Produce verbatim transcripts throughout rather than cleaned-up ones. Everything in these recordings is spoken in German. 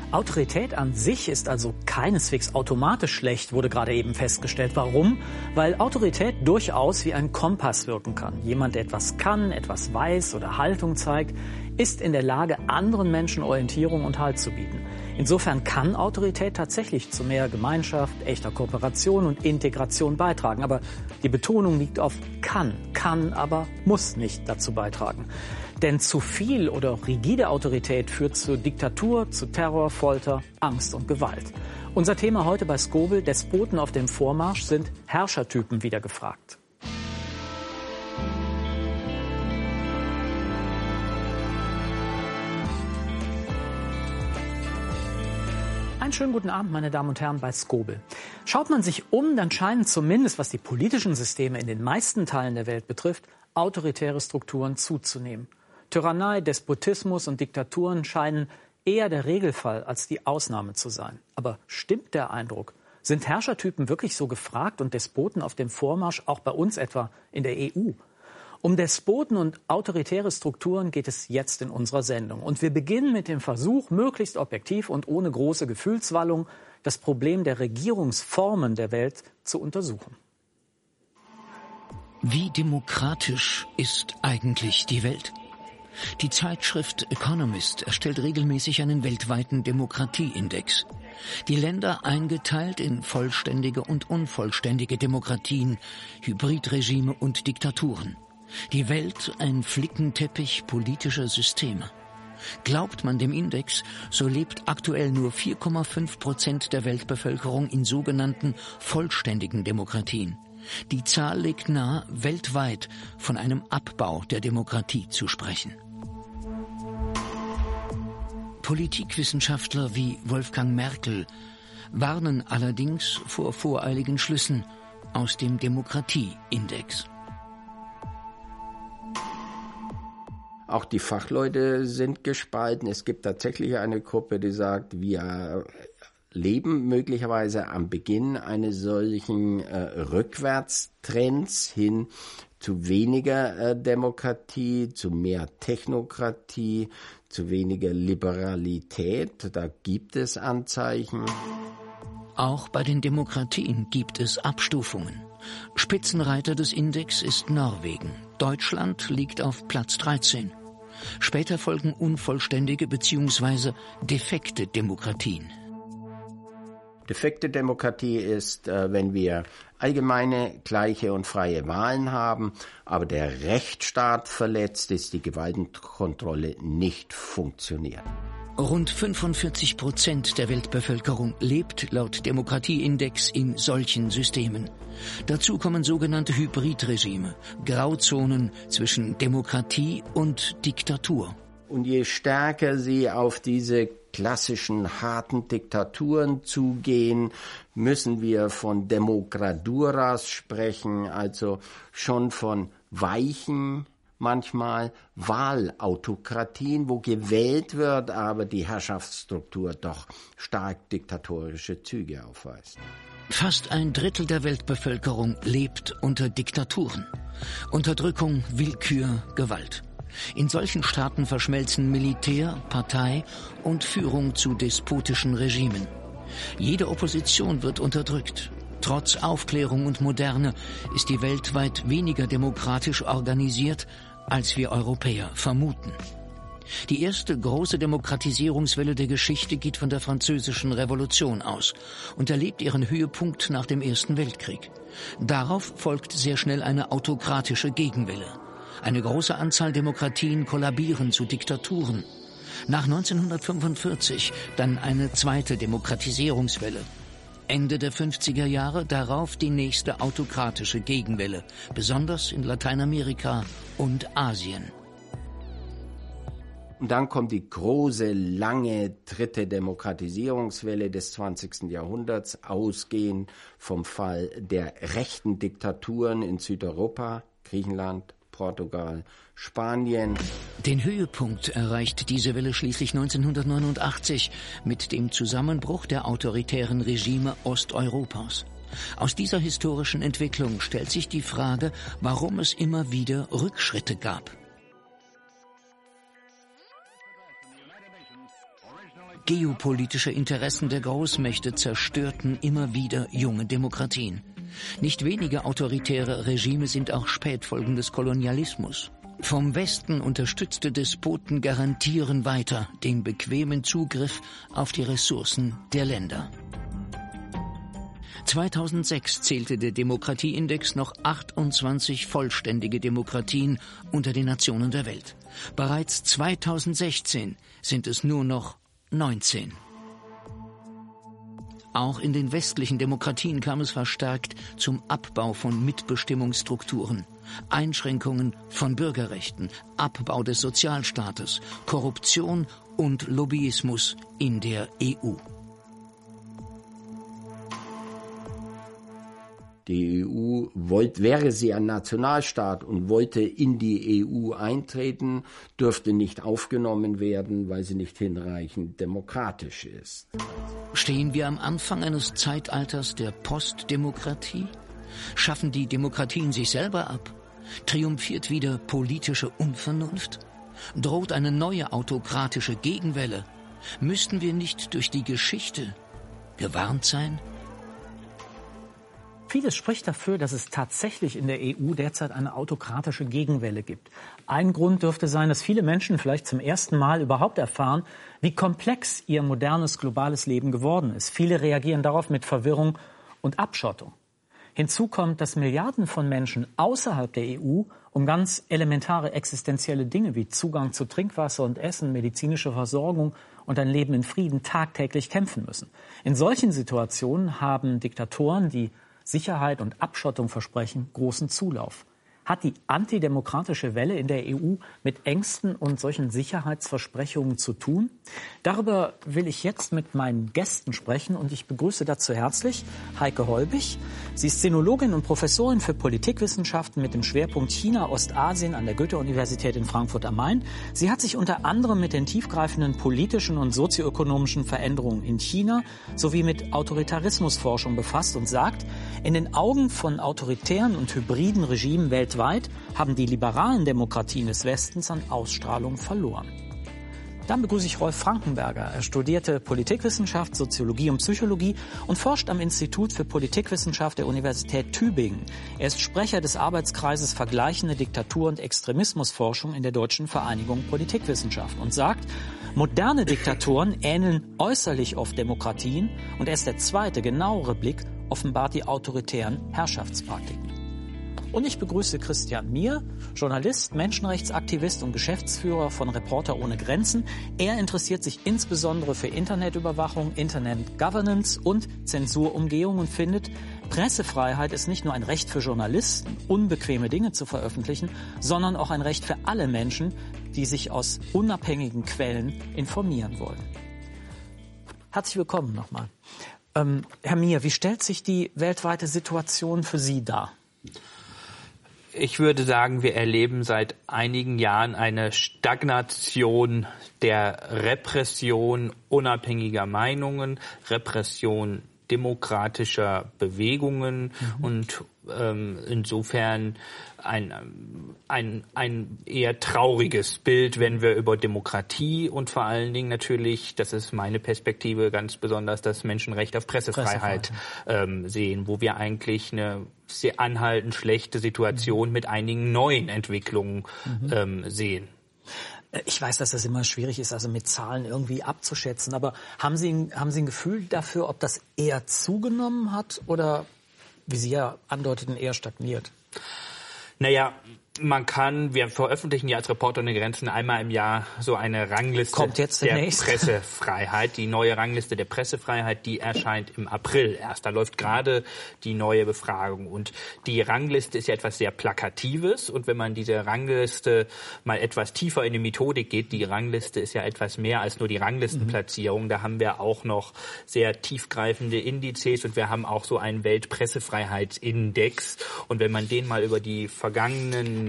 Autorität an sich ist also keineswegs automatisch schlecht, wurde gerade eben festgestellt. Warum? Weil Autorität durchaus wie ein Kompass wirken kann. Jemand, der etwas kann, etwas weiß oder Haltung zeigt, ist in der Lage, anderen Menschen Orientierung und Halt zu bieten. Insofern kann Autorität tatsächlich zu mehr Gemeinschaft, echter Kooperation und Integration beitragen. Aber die Betonung liegt auf kann, kann, aber muss nicht dazu beitragen. Denn zu viel oder rigide Autorität führt zu Diktatur, zu Terror, Folter, Angst und Gewalt. Unser Thema heute bei Skobel: Despoten auf dem Vormarsch, sind Herrschertypen wieder gefragt. Einen schönen guten Abend, meine Damen und Herren, bei Skobel. Schaut man sich um, dann scheinen zumindest, was die politischen Systeme in den meisten Teilen der Welt betrifft, autoritäre Strukturen zuzunehmen. Tyrannei, Despotismus und Diktaturen scheinen eher der Regelfall als die Ausnahme zu sein. Aber stimmt der Eindruck? Sind Herrschertypen wirklich so gefragt und Despoten auf dem Vormarsch, auch bei uns etwa in der E U? Um Despoten und autoritäre Strukturen geht es jetzt in unserer Sendung. Und wir beginnen mit dem Versuch, möglichst objektiv und ohne große Gefühlswallung das Problem der Regierungsformen der Welt zu untersuchen. Wie demokratisch ist eigentlich die Welt? Die Zeitschrift Economist erstellt regelmäßig einen weltweiten Demokratieindex. Die Länder eingeteilt in vollständige und unvollständige Demokratien, Hybridregime und Diktaturen. Die Welt ein Flickenteppich politischer Systeme. Glaubt man dem Index, so lebt aktuell nur vier Komma fünf Prozent der Weltbevölkerung in sogenannten vollständigen Demokratien. Die Zahl legt nahe, weltweit von einem Abbau der Demokratie zu sprechen. Politikwissenschaftler wie Wolfgang Merkel warnen allerdings vor voreiligen Schlüssen aus dem Demokratieindex. Auch die Fachleute sind gespalten. Es gibt tatsächlich eine Gruppe, die sagt, wir leben möglicherweise am Beginn eines solchen äh, Rückwärtstrends hin zu weniger äh, Demokratie, zu mehr Technokratie, zu weniger Liberalität. Da gibt es Anzeichen. Auch bei den Demokratien gibt es Abstufungen. Spitzenreiter des Index ist Norwegen. Deutschland liegt auf Platz dreizehn. Später folgen unvollständige bzw. defekte Demokratien. Defekte Demokratie ist, äh, wenn wir allgemeine, gleiche und freie Wahlen haben, aber der Rechtsstaat verletzt ist, die Gewaltenkontrolle nicht funktioniert. Rund fünfundvierzig Prozent der Weltbevölkerung lebt laut Demokratieindex in solchen Systemen. Dazu kommen sogenannte Hybridregime, Grauzonen zwischen Demokratie und Diktatur. Und je stärker sie auf diese klassischen harten Diktaturen zugehen, müssen wir von Demokraduras sprechen, also schon von weichen, manchmal Wahlautokratien, wo gewählt wird, aber die Herrschaftsstruktur doch stark diktatorische Züge aufweist. Fast ein Drittel der Weltbevölkerung lebt unter Diktaturen. Unterdrückung, Willkür, Gewalt. In solchen Staaten verschmelzen Militär, Partei und Führung zu despotischen Regimen. Jede Opposition wird unterdrückt. Trotz Aufklärung und Moderne ist die Welt weit weniger demokratisch organisiert, als wir Europäer vermuten. Die erste große Demokratisierungswelle der Geschichte geht von der Französischen Revolution aus und erlebt ihren Höhepunkt nach dem Ersten Weltkrieg. Darauf folgt sehr schnell eine autokratische Gegenwelle. Eine große Anzahl Demokratien kollabieren zu Diktaturen. Nach neunzehnhundertfünfundvierzig dann eine zweite Demokratisierungswelle. Ende der fünfziger Jahre darauf die nächste autokratische Gegenwelle, besonders in Lateinamerika und Asien. Und dann kommt die große, lange dritte Demokratisierungswelle des zwanzigsten Jahrhunderts, ausgehend vom Fall der rechten Diktaturen in Südeuropa, Griechenland, Portugal, Spanien. Den Höhepunkt erreicht diese Welle schließlich neunzehnhundertneunundachtzig mit dem Zusammenbruch der autoritären Regime Osteuropas. Aus dieser historischen Entwicklung stellt sich die Frage, warum es immer wieder Rückschritte gab. Geopolitische Interessen der Großmächte zerstörten immer wieder junge Demokratien. Nicht wenige autoritäre Regime sind auch Spätfolgen des Kolonialismus. Vom Westen unterstützte Despoten garantieren weiter den bequemen Zugriff auf die Ressourcen der Länder. zweitausendsechs zählte der Demokratieindex noch achtundzwanzig vollständige Demokratien unter den Nationen der Welt. Bereits zweitausendsechzehn sind es nur noch neunzehn. Auch in den westlichen Demokratien kam es verstärkt zum Abbau von Mitbestimmungsstrukturen, Einschränkungen von Bürgerrechten, Abbau des Sozialstaates, Korruption und Lobbyismus in der E U. Die E U wollte, wäre sie ein Nationalstaat und wollte in die E U eintreten, dürfte nicht aufgenommen werden, weil sie nicht hinreichend demokratisch ist. Stehen wir am Anfang eines Zeitalters der Postdemokratie? Schaffen die Demokratien sich selber ab? Triumphiert wieder politische Unvernunft? Droht eine neue autokratische Gegenwelle? Müssten wir nicht durch die Geschichte gewarnt sein? Vieles spricht dafür, dass es tatsächlich in der E U derzeit eine autokratische Gegenwelle gibt. Ein Grund dürfte sein, dass viele Menschen vielleicht zum ersten Mal überhaupt erfahren, wie komplex ihr modernes, globales Leben geworden ist. Viele reagieren darauf mit Verwirrung und Abschottung. Hinzu kommt, dass Milliarden von Menschen außerhalb der E U um ganz elementare existenzielle Dinge wie Zugang zu Trinkwasser und Essen, medizinische Versorgung und ein Leben in Frieden tagtäglich kämpfen müssen. In solchen Situationen haben Diktatoren, die Sicherheit und Abschottung versprechen, großen Zulauf. Hat die antidemokratische Welle in der E U mit Ängsten und solchen Sicherheitsversprechungen zu tun? Darüber will ich jetzt mit meinen Gästen sprechen und ich begrüße dazu herzlich Heike Holbich. Sie ist Sinologin und Professorin für Politikwissenschaften mit dem Schwerpunkt China-Ostasien an der Goethe-Universität in Frankfurt am Main. Sie hat sich unter anderem mit den tiefgreifenden politischen und sozioökonomischen Veränderungen in China sowie mit Autoritarismusforschung befasst und sagt, in den Augen von autoritären und hybriden Regimen weltweit haben die liberalen Demokratien des Westens an Ausstrahlung verloren. Dann begrüße ich Rolf Frankenberger. Er studierte Politikwissenschaft, Soziologie und Psychologie und forscht am Institut für Politikwissenschaft der Universität Tübingen. Er ist Sprecher des Arbeitskreises Vergleichende Diktatur- und Extremismusforschung in der Deutschen Vereinigung Politikwissenschaft und sagt, moderne Diktaturen ähneln äußerlich oft Demokratien und erst der zweite, genauere Blick offenbart die autoritären Herrschaftspraktiken. Und ich begrüße Christian Mier, Journalist, Menschenrechtsaktivist und Geschäftsführer von Reporter ohne Grenzen. Er interessiert sich insbesondere für Internetüberwachung, Internet-Governance und Zensurumgehung und findet, Pressefreiheit ist nicht nur ein Recht für Journalisten, unbequeme Dinge zu veröffentlichen, sondern auch ein Recht für alle Menschen, die sich aus unabhängigen Quellen informieren wollen. Herzlich willkommen nochmal. Ähm, Herr Mier, wie stellt sich die weltweite Situation für Sie dar? Ich würde sagen, wir erleben seit einigen Jahren eine Stagnation der Repression unabhängiger Meinungen, Repression demokratischer Bewegungen mhm. und ähm, insofern ein, ein, ein eher trauriges Bild, wenn wir über Demokratie und vor allen Dingen natürlich, das ist meine Perspektive ganz besonders, das Menschenrecht auf Pressefreiheit, Pressefreiheit. Ähm, sehen, wo wir eigentlich eine sehr anhaltend schlechte Situation mhm. mit einigen neuen Entwicklungen mhm. ähm, sehen. Ich weiß, dass das immer schwierig ist, also mit Zahlen irgendwie abzuschätzen. Aber haben Sie, haben Sie ein Gefühl dafür, ob das eher zugenommen hat oder, wie Sie ja andeuteten, eher stagniert? Naja, man kann, wir veröffentlichen ja als Reporter ohne Grenzen einmal im Jahr so eine Rangliste Kommt jetzt der demnächst. Pressefreiheit. Die neue Rangliste der Pressefreiheit, die erscheint im April erst. Da läuft gerade die neue Befragung. Und die Rangliste ist ja etwas sehr Plakatives. Und wenn man diese Rangliste mal etwas tiefer in die Methodik geht, die Rangliste ist ja etwas mehr als nur die Ranglistenplatzierung. Mhm. Da haben wir auch noch sehr tiefgreifende Indizes und wir haben auch so einen Weltpressefreiheitsindex. Und wenn man den mal über die vergangenen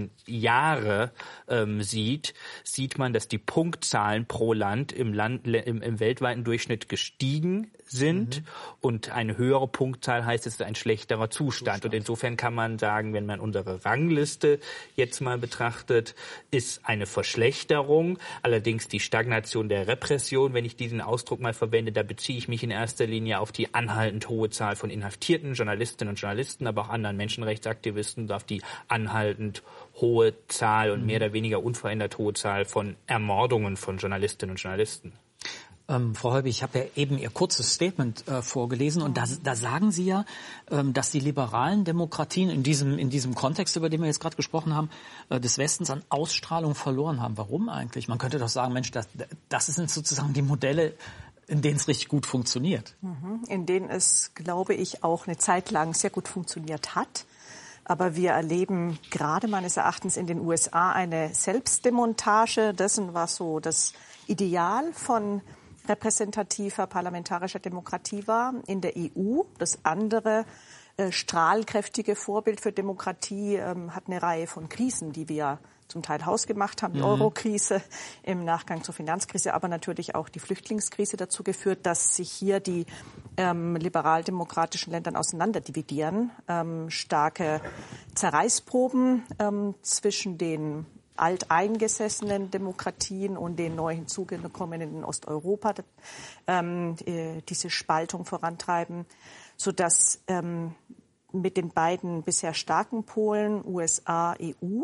letzten Jahre ähm, sieht, sieht man, dass die Punktzahlen pro Land im, Land, im, im weltweiten Durchschnitt gestiegen sind. Mhm. Und eine höhere Punktzahl heißt, es ist ein schlechterer Zustand. Zustand. Und insofern kann man sagen, wenn man unsere Rangliste jetzt mal betrachtet, ist eine Verschlechterung. Allerdings die Stagnation der Repression, wenn ich diesen Ausdruck mal verwende, da beziehe ich mich in erster Linie auf die anhaltend hohe Zahl von inhaftierten Journalistinnen und Journalisten, aber auch anderen Menschenrechtsaktivisten, auf die anhaltend hohe Zahl und mehr oder weniger unverändert hohe Zahl von Ermordungen von Journalistinnen und Journalisten. Ähm, Frau Heuby, ich habe ja eben Ihr kurzes Statement äh, vorgelesen und da, da sagen Sie ja, ähm, dass die liberalen Demokratien in diesem, in diesem Kontext, über den wir jetzt gerade gesprochen haben, äh, des Westens an Ausstrahlung verloren haben. Warum eigentlich? Man könnte doch sagen, Mensch, das, das sind sozusagen die Modelle, in denen es richtig gut funktioniert. Mhm. In denen es, glaube ich, auch eine Zeit lang sehr gut funktioniert hat. Aber wir erleben gerade meines Erachtens in den U S A eine Selbstdemontage dessen, was so das Ideal von repräsentativer parlamentarischer Demokratie war in der E U. Das andere äh, strahlkräftige Vorbild für Demokratie ähm, hat eine Reihe von Krisen, die wir zum Teil hausgemacht haben. Die mhm. Euro-Krise im Nachgang zur Finanzkrise, aber natürlich auch die Flüchtlingskrise dazu geführt, dass sich hier die ähm, liberal-demokratischen Länder auseinanderdividieren. Ähm, starke Zerreißproben ähm, zwischen den alteingesessenen Demokratien und den neu hinzugekommenen in Osteuropa ähm, diese Spaltung vorantreiben, sodass ähm, mit den beiden bisher starken Polen, U S A, E U,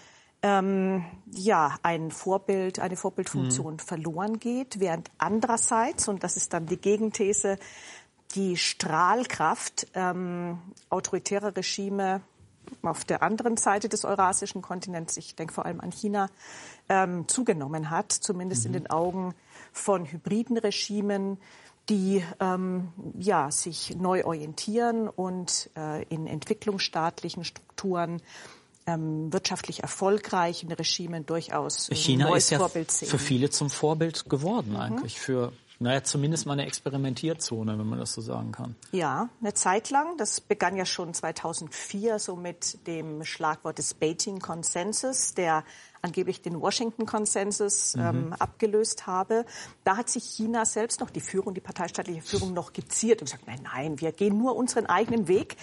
ähm, ja, ein Vorbild, eine Vorbildfunktion mhm. verloren geht, während andererseits, und das ist dann die Gegenthese, die Strahlkraft ähm, autoritärer Regime auf der anderen Seite des eurasischen Kontinents, ich denke vor allem an China, ähm, zugenommen hat, zumindest mhm. in den Augen von hybriden Regimen, die ähm, ja, sich neu orientieren und äh, in entwicklungsstaatlichen Strukturen ähm, wirtschaftlich erfolgreichen Regimen durchaus äh, China neues ist ja Vorbild sehen. Für viele zum Vorbild geworden eigentlich, mhm. für naja, zumindest mal eine Experimentierzone, wenn man das so sagen kann. Ja, eine Zeit lang. Das begann ja schon zweitausendvier so mit dem Schlagwort des Beijing-Konsensus, der angeblich den Washington-Konsensus mhm. ähm, abgelöst habe. Da hat sich China selbst noch, die Führung, die parteistaatliche Führung, noch geziert und gesagt, nein, nein, wir gehen nur unseren eigenen Weg.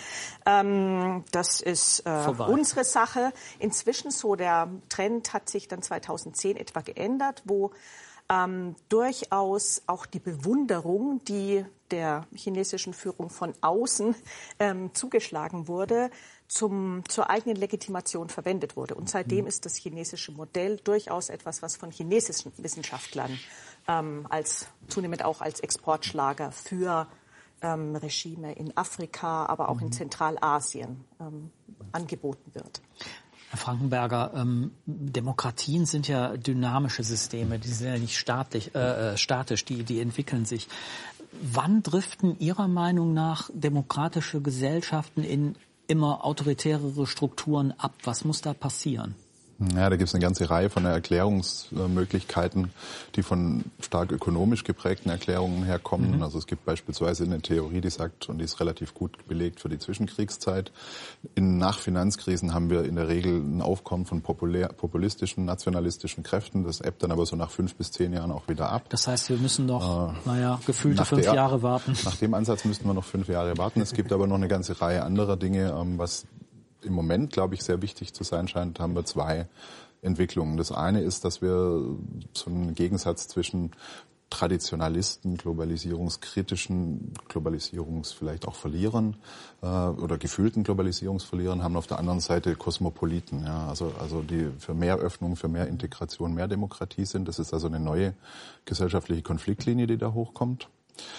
Ähm, das ist äh, unsere Sache. Inzwischen so, der Trend hat sich dann zweitausendzehn etwa geändert, wo Ähm, durchaus auch die Bewunderung, die der chinesischen Führung von außen ähm, zugeschlagen wurde, zum, zur eigenen Legitimation verwendet wurde. Und seitdem ist das chinesische Modell durchaus etwas, was von chinesischen Wissenschaftlern ähm, als zunehmend auch als Exportschlager für ähm, Regime in Afrika, aber auch in Zentralasien ähm, angeboten wird. Herr Frankenberger, ähm, Demokratien sind ja dynamische Systeme, die sind ja nicht staatlich, äh, statisch, die, die entwickeln sich. Wann driften Ihrer Meinung nach demokratische Gesellschaften in immer autoritärere Strukturen ab? Was muss da passieren? Ja, da gibt es eine ganze Reihe von Erklärungsmöglichkeiten, die von stark ökonomisch geprägten Erklärungen herkommen. Mhm. Also es gibt beispielsweise eine Theorie, die sagt, und die ist relativ gut belegt für die Zwischenkriegszeit, in, nach Finanzkrisen haben wir in der Regel ein Aufkommen von populär, populistischen, nationalistischen Kräften. Das ebbt dann aber so nach fünf bis zehn Jahren auch wieder ab. Das heißt, wir müssen noch, äh, naja, gefühlte fünf der, Jahre warten. Nach dem Ansatz müssten wir noch fünf Jahre warten. Es gibt aber noch eine ganze Reihe anderer Dinge, ähm, was im Moment, glaube ich, sehr wichtig zu sein scheint, haben wir zwei Entwicklungen. Das eine ist, dass wir so einen Gegensatz zwischen Traditionalisten, globalisierungskritischen, Globalisierungs vielleicht auch Verlierern äh, oder gefühlten Globalisierungsverlierern haben, auf der anderen Seite Kosmopoliten, ja, also also die für mehr Öffnung, für mehr Integration, mehr Demokratie sind. Das ist also eine neue gesellschaftliche Konfliktlinie, die da hochkommt.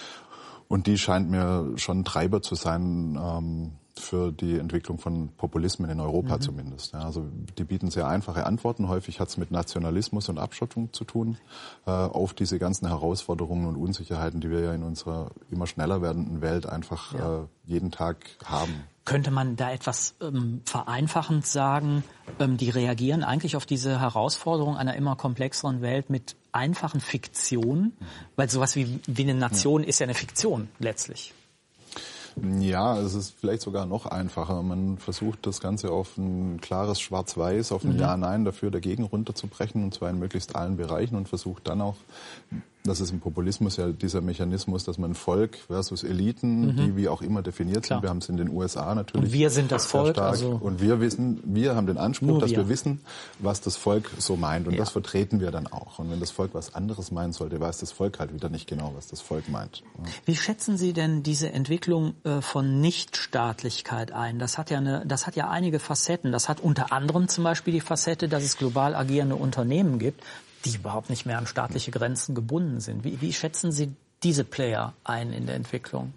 Und die scheint mir schon Treiber zu sein ähm, für die Entwicklung von Populismen in Europa mhm. zumindest. Ja, also die bieten sehr einfache Antworten. Häufig hat es mit Nationalismus und Abschottung zu tun, äh, auf diese ganzen Herausforderungen und Unsicherheiten, die wir ja in unserer immer schneller werdenden Welt einfach ja. äh, jeden Tag haben. Könnte man da etwas ähm, vereinfachend sagen, ähm, die reagieren eigentlich auf diese Herausforderung einer immer komplexeren Welt mit einfachen Fiktionen? Mhm. Weil sowas wie, wie eine Nation ja. ist ja eine Fiktion letztlich. Ja, es ist vielleicht sogar noch einfacher. Man versucht das Ganze auf ein klares Schwarz-Weiß, auf ein mhm. Ja-Nein dafür, dagegen runterzubrechen, und zwar in möglichst allen Bereichen, und versucht dann auch, das ist im Populismus ja dieser Mechanismus, dass man Volk versus Eliten, mhm. die wie auch immer definiert Klar. sind. Wir haben es in den U S A natürlich. Und wir sind das Volk. Also und wir wissen, wir haben den Anspruch, dass wir. wir wissen, was das Volk so meint. Und ja. das vertreten wir dann auch. Und wenn das Volk was anderes meinen sollte, weiß das Volk halt wieder nicht genau, was das Volk meint. Ja. Wie schätzen Sie denn diese Entwicklung äh, von Nichtstaatlichkeit ein? Das hat ja eine, das hat ja einige Facetten. Das hat unter anderem zum Beispiel die Facette, dass es global agierende Unternehmen gibt, die überhaupt nicht mehr an staatliche Grenzen gebunden sind. Wie, wie schätzen Sie diese Player ein in der Entwicklung?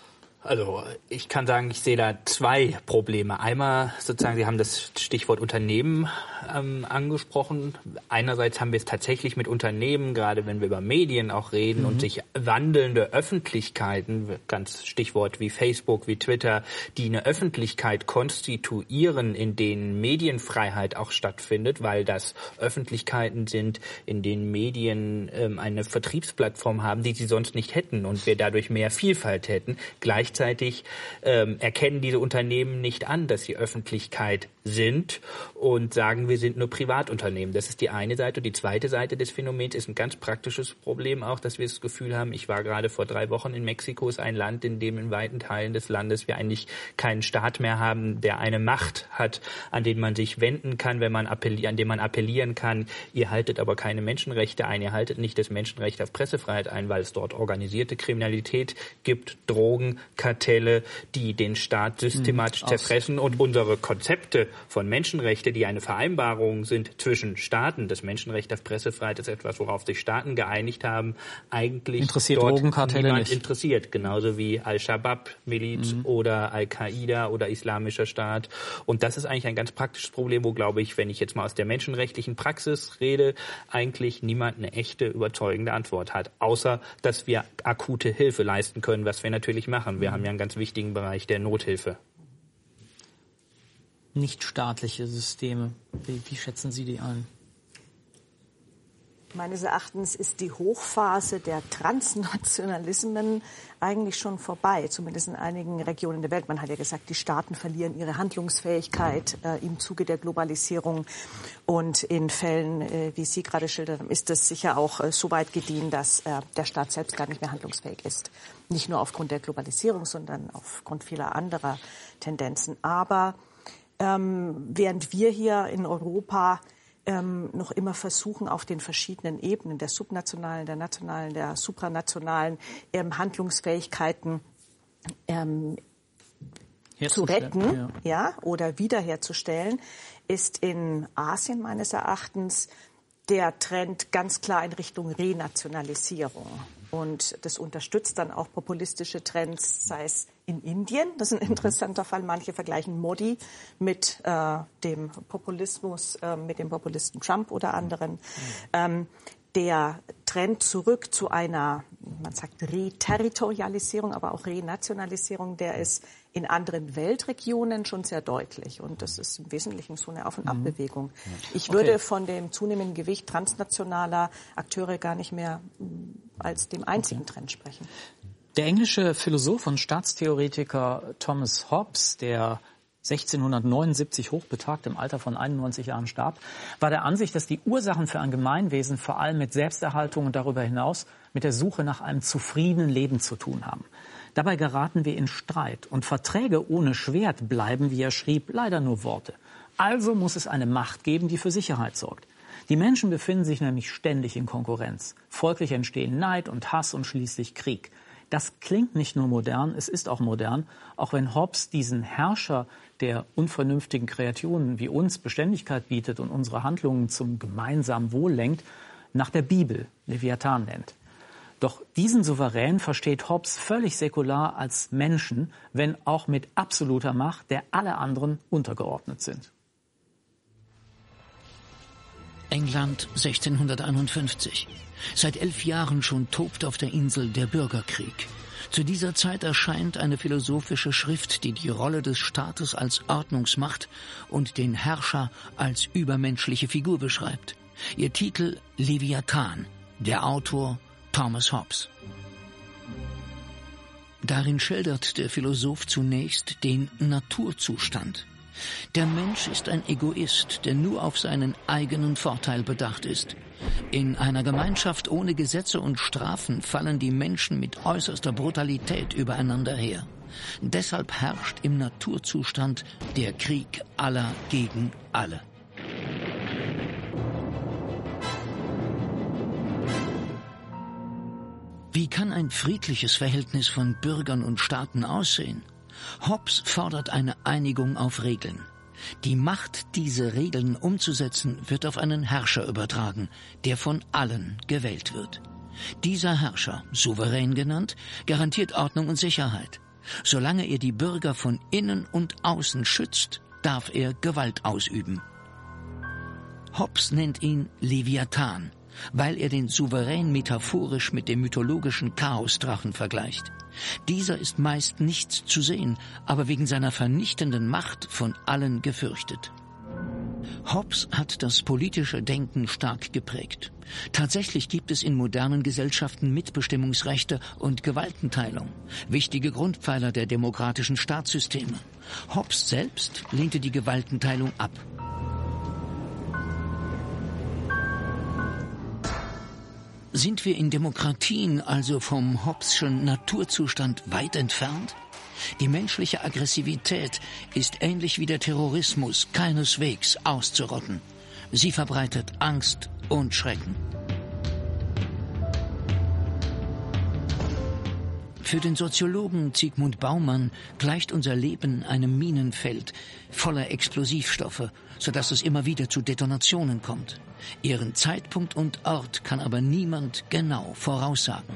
Also ich kann sagen, ich sehe da zwei Probleme. Einmal sozusagen, Sie haben das Stichwort Unternehmen ähm, angesprochen. Einerseits haben wir es tatsächlich mit Unternehmen, gerade wenn wir über Medien auch reden mhm. und sich wandelnde Öffentlichkeiten, ganz Stichwort wie Facebook, wie Twitter, die eine Öffentlichkeit konstituieren, in denen Medienfreiheit auch stattfindet, weil das Öffentlichkeiten sind, in denen Medien ähm, eine Vertriebsplattform haben, die sie sonst nicht hätten und wir dadurch mehr Vielfalt hätten. Gleichzeitig Gleichzeitig ähm, erkennen diese Unternehmen nicht an, dass sie Öffentlichkeit sind und sagen, wir sind nur Privatunternehmen. Das ist die eine Seite. Und die zweite Seite des Phänomens ist ein ganz praktisches Problem auch, dass wir das Gefühl haben, ich war gerade vor drei Wochen in Mexiko, ist ein Land, in dem in weiten Teilen des Landes wir eigentlich keinen Staat mehr haben, der eine Macht hat, an den man sich wenden kann, wenn man appellieren, an dem man appellieren kann. Ihr haltet aber keine Menschenrechte ein, ihr haltet nicht das Menschenrecht auf Pressefreiheit ein, weil es dort organisierte Kriminalität gibt, Drogen, Kartelle, die den Staat systematisch mhm, zerfressen und unsere Konzepte von Menschenrechte, die eine Vereinbarung sind zwischen Staaten, das Menschenrecht auf Pressefreiheit ist etwas, worauf sich Staaten geeinigt haben, eigentlich interessiert dort Drogenkartelle niemand nicht. interessiert, genauso wie Al-Shabaab-Miliz mhm. oder Al-Qaida oder Islamischer Staat. Und das ist eigentlich ein ganz praktisches Problem, wo, glaube ich, wenn ich jetzt mal aus der menschenrechtlichen Praxis rede, eigentlich niemand eine echte, überzeugende Antwort hat, außer dass wir akute Hilfe leisten können, was wir natürlich machen. Wir haben ja einen ganz wichtigen Bereich der Nothilfe. Nichtstaatliche Systeme, wie, wie schätzen Sie die ein? Meines Erachtens ist die Hochphase der Transnationalismen eigentlich schon vorbei, zumindest in einigen Regionen der Welt. Man hat ja gesagt, die Staaten verlieren ihre Handlungsfähigkeit äh, im Zuge der Globalisierung. Und in Fällen, äh, wie Sie gerade schildern haben, ist das sicher auch äh, so weit gediehen, dass äh, der Staat selbst gar nicht mehr handlungsfähig ist. Nicht nur aufgrund der Globalisierung, sondern aufgrund vieler anderer Tendenzen. Aber ähm, während wir hier in Europa Ähm, noch immer versuchen, auf den verschiedenen Ebenen der subnationalen, der nationalen, der supranationalen ähm, Handlungsfähigkeiten ähm, zu retten ja. Ja, oder wiederherzustellen, ist in Asien meines Erachtens der Trend ganz klar in Richtung Renationalisierung. Und das unterstützt dann auch populistische Trends, sei es in Indien, das ist ein interessanter Fall. Manche vergleichen Modi mit äh, dem Populismus, äh, mit dem Populisten Trump oder anderen. Mhm. Ähm, der Trend zurück zu einer, man sagt Reterritorialisierung, aber auch Renationalisierung, der ist in anderen Weltregionen schon sehr deutlich. Und das ist im Wesentlichen so eine Auf- und Abbewegung. Ich würde okay. von dem zunehmenden Gewicht transnationaler Akteure gar nicht mehr als dem einzigen okay. Trend sprechen. Der englische Philosoph und Staatstheoretiker Thomas Hobbes, der sechzehnhundertneunundsiebzig hochbetagt im Alter von einundneunzig Jahren starb, war der Ansicht, dass die Ursachen für ein Gemeinwesen vor allem mit Selbsterhaltung und darüber hinaus mit der Suche nach einem zufriedenen Leben zu tun haben. Dabei geraten wir in Streit und Verträge ohne Schwert bleiben, wie er schrieb, leider nur Worte. Also muss es eine Macht geben, die für Sicherheit sorgt. Die Menschen befinden sich nämlich ständig in Konkurrenz. Folglich entstehen Neid und Hass und schließlich Krieg. Das klingt nicht nur modern, es ist auch modern, auch wenn Hobbes diesen Herrscher der unvernünftigen Kreaturen wie uns Beständigkeit bietet und unsere Handlungen zum gemeinsamen Wohl lenkt, nach der Bibel Leviathan nennt. Doch diesen Souverän versteht Hobbes völlig säkular als Menschen, wenn auch mit absoluter Macht, der alle anderen untergeordnet sind. England sechzehnhunderteinundfünfzig. Seit elf Jahren schon tobt auf der Insel der Bürgerkrieg. Zu dieser Zeit erscheint eine philosophische Schrift, die die Rolle des Staates als Ordnungsmacht und den Herrscher als übermenschliche Figur beschreibt. Ihr Titel Leviathan, der Autor Thomas Hobbes. Darin schildert der Philosoph zunächst den Naturzustand. Der Mensch ist ein Egoist, der nur auf seinen eigenen Vorteil bedacht ist. In einer Gemeinschaft ohne Gesetze und Strafen fallen die Menschen mit äußerster Brutalität übereinander her. Deshalb herrscht im Naturzustand der Krieg aller gegen alle. Wie kann ein friedliches Verhältnis von Bürgern und Staaten aussehen? Hobbes fordert eine Einigung auf Regeln. Die Macht, diese Regeln umzusetzen, wird auf einen Herrscher übertragen, der von allen gewählt wird. Dieser Herrscher, souverän genannt, garantiert Ordnung und Sicherheit. Solange er die Bürger von innen und außen schützt, darf er Gewalt ausüben. Hobbes nennt ihn Leviathan, weil er den Souverän metaphorisch mit dem mythologischen Chaosdrachen vergleicht. Dieser ist meist nichts zu sehen, aber wegen seiner vernichtenden Macht von allen gefürchtet. Hobbes hat das politische Denken stark geprägt. Tatsächlich gibt es in modernen Gesellschaften Mitbestimmungsrechte und Gewaltenteilung, wichtige Grundpfeiler der demokratischen Staatssysteme. Hobbes selbst lehnte die Gewaltenteilung ab. Sind wir in Demokratien also vom Hobbes'schen Naturzustand weit entfernt? Die menschliche Aggressivität ist ähnlich wie der Terrorismus keineswegs auszurotten. Sie verbreitet Angst und Schrecken. Für den Soziologen Zygmunt Baumann gleicht unser Leben einem Minenfeld voller Explosivstoffe, sodass es immer wieder zu Detonationen kommt. Ihren Zeitpunkt und Ort kann aber niemand genau voraussagen.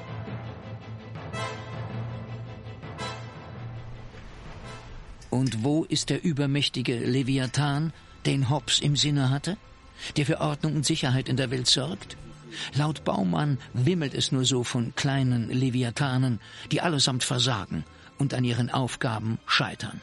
Und wo ist der übermächtige Leviathan, den Hobbes im Sinne hatte, der für Ordnung und Sicherheit in der Welt sorgt? Laut Baumann wimmelt es nur so von kleinen Leviathanen, die allesamt versagen und an ihren Aufgaben scheitern.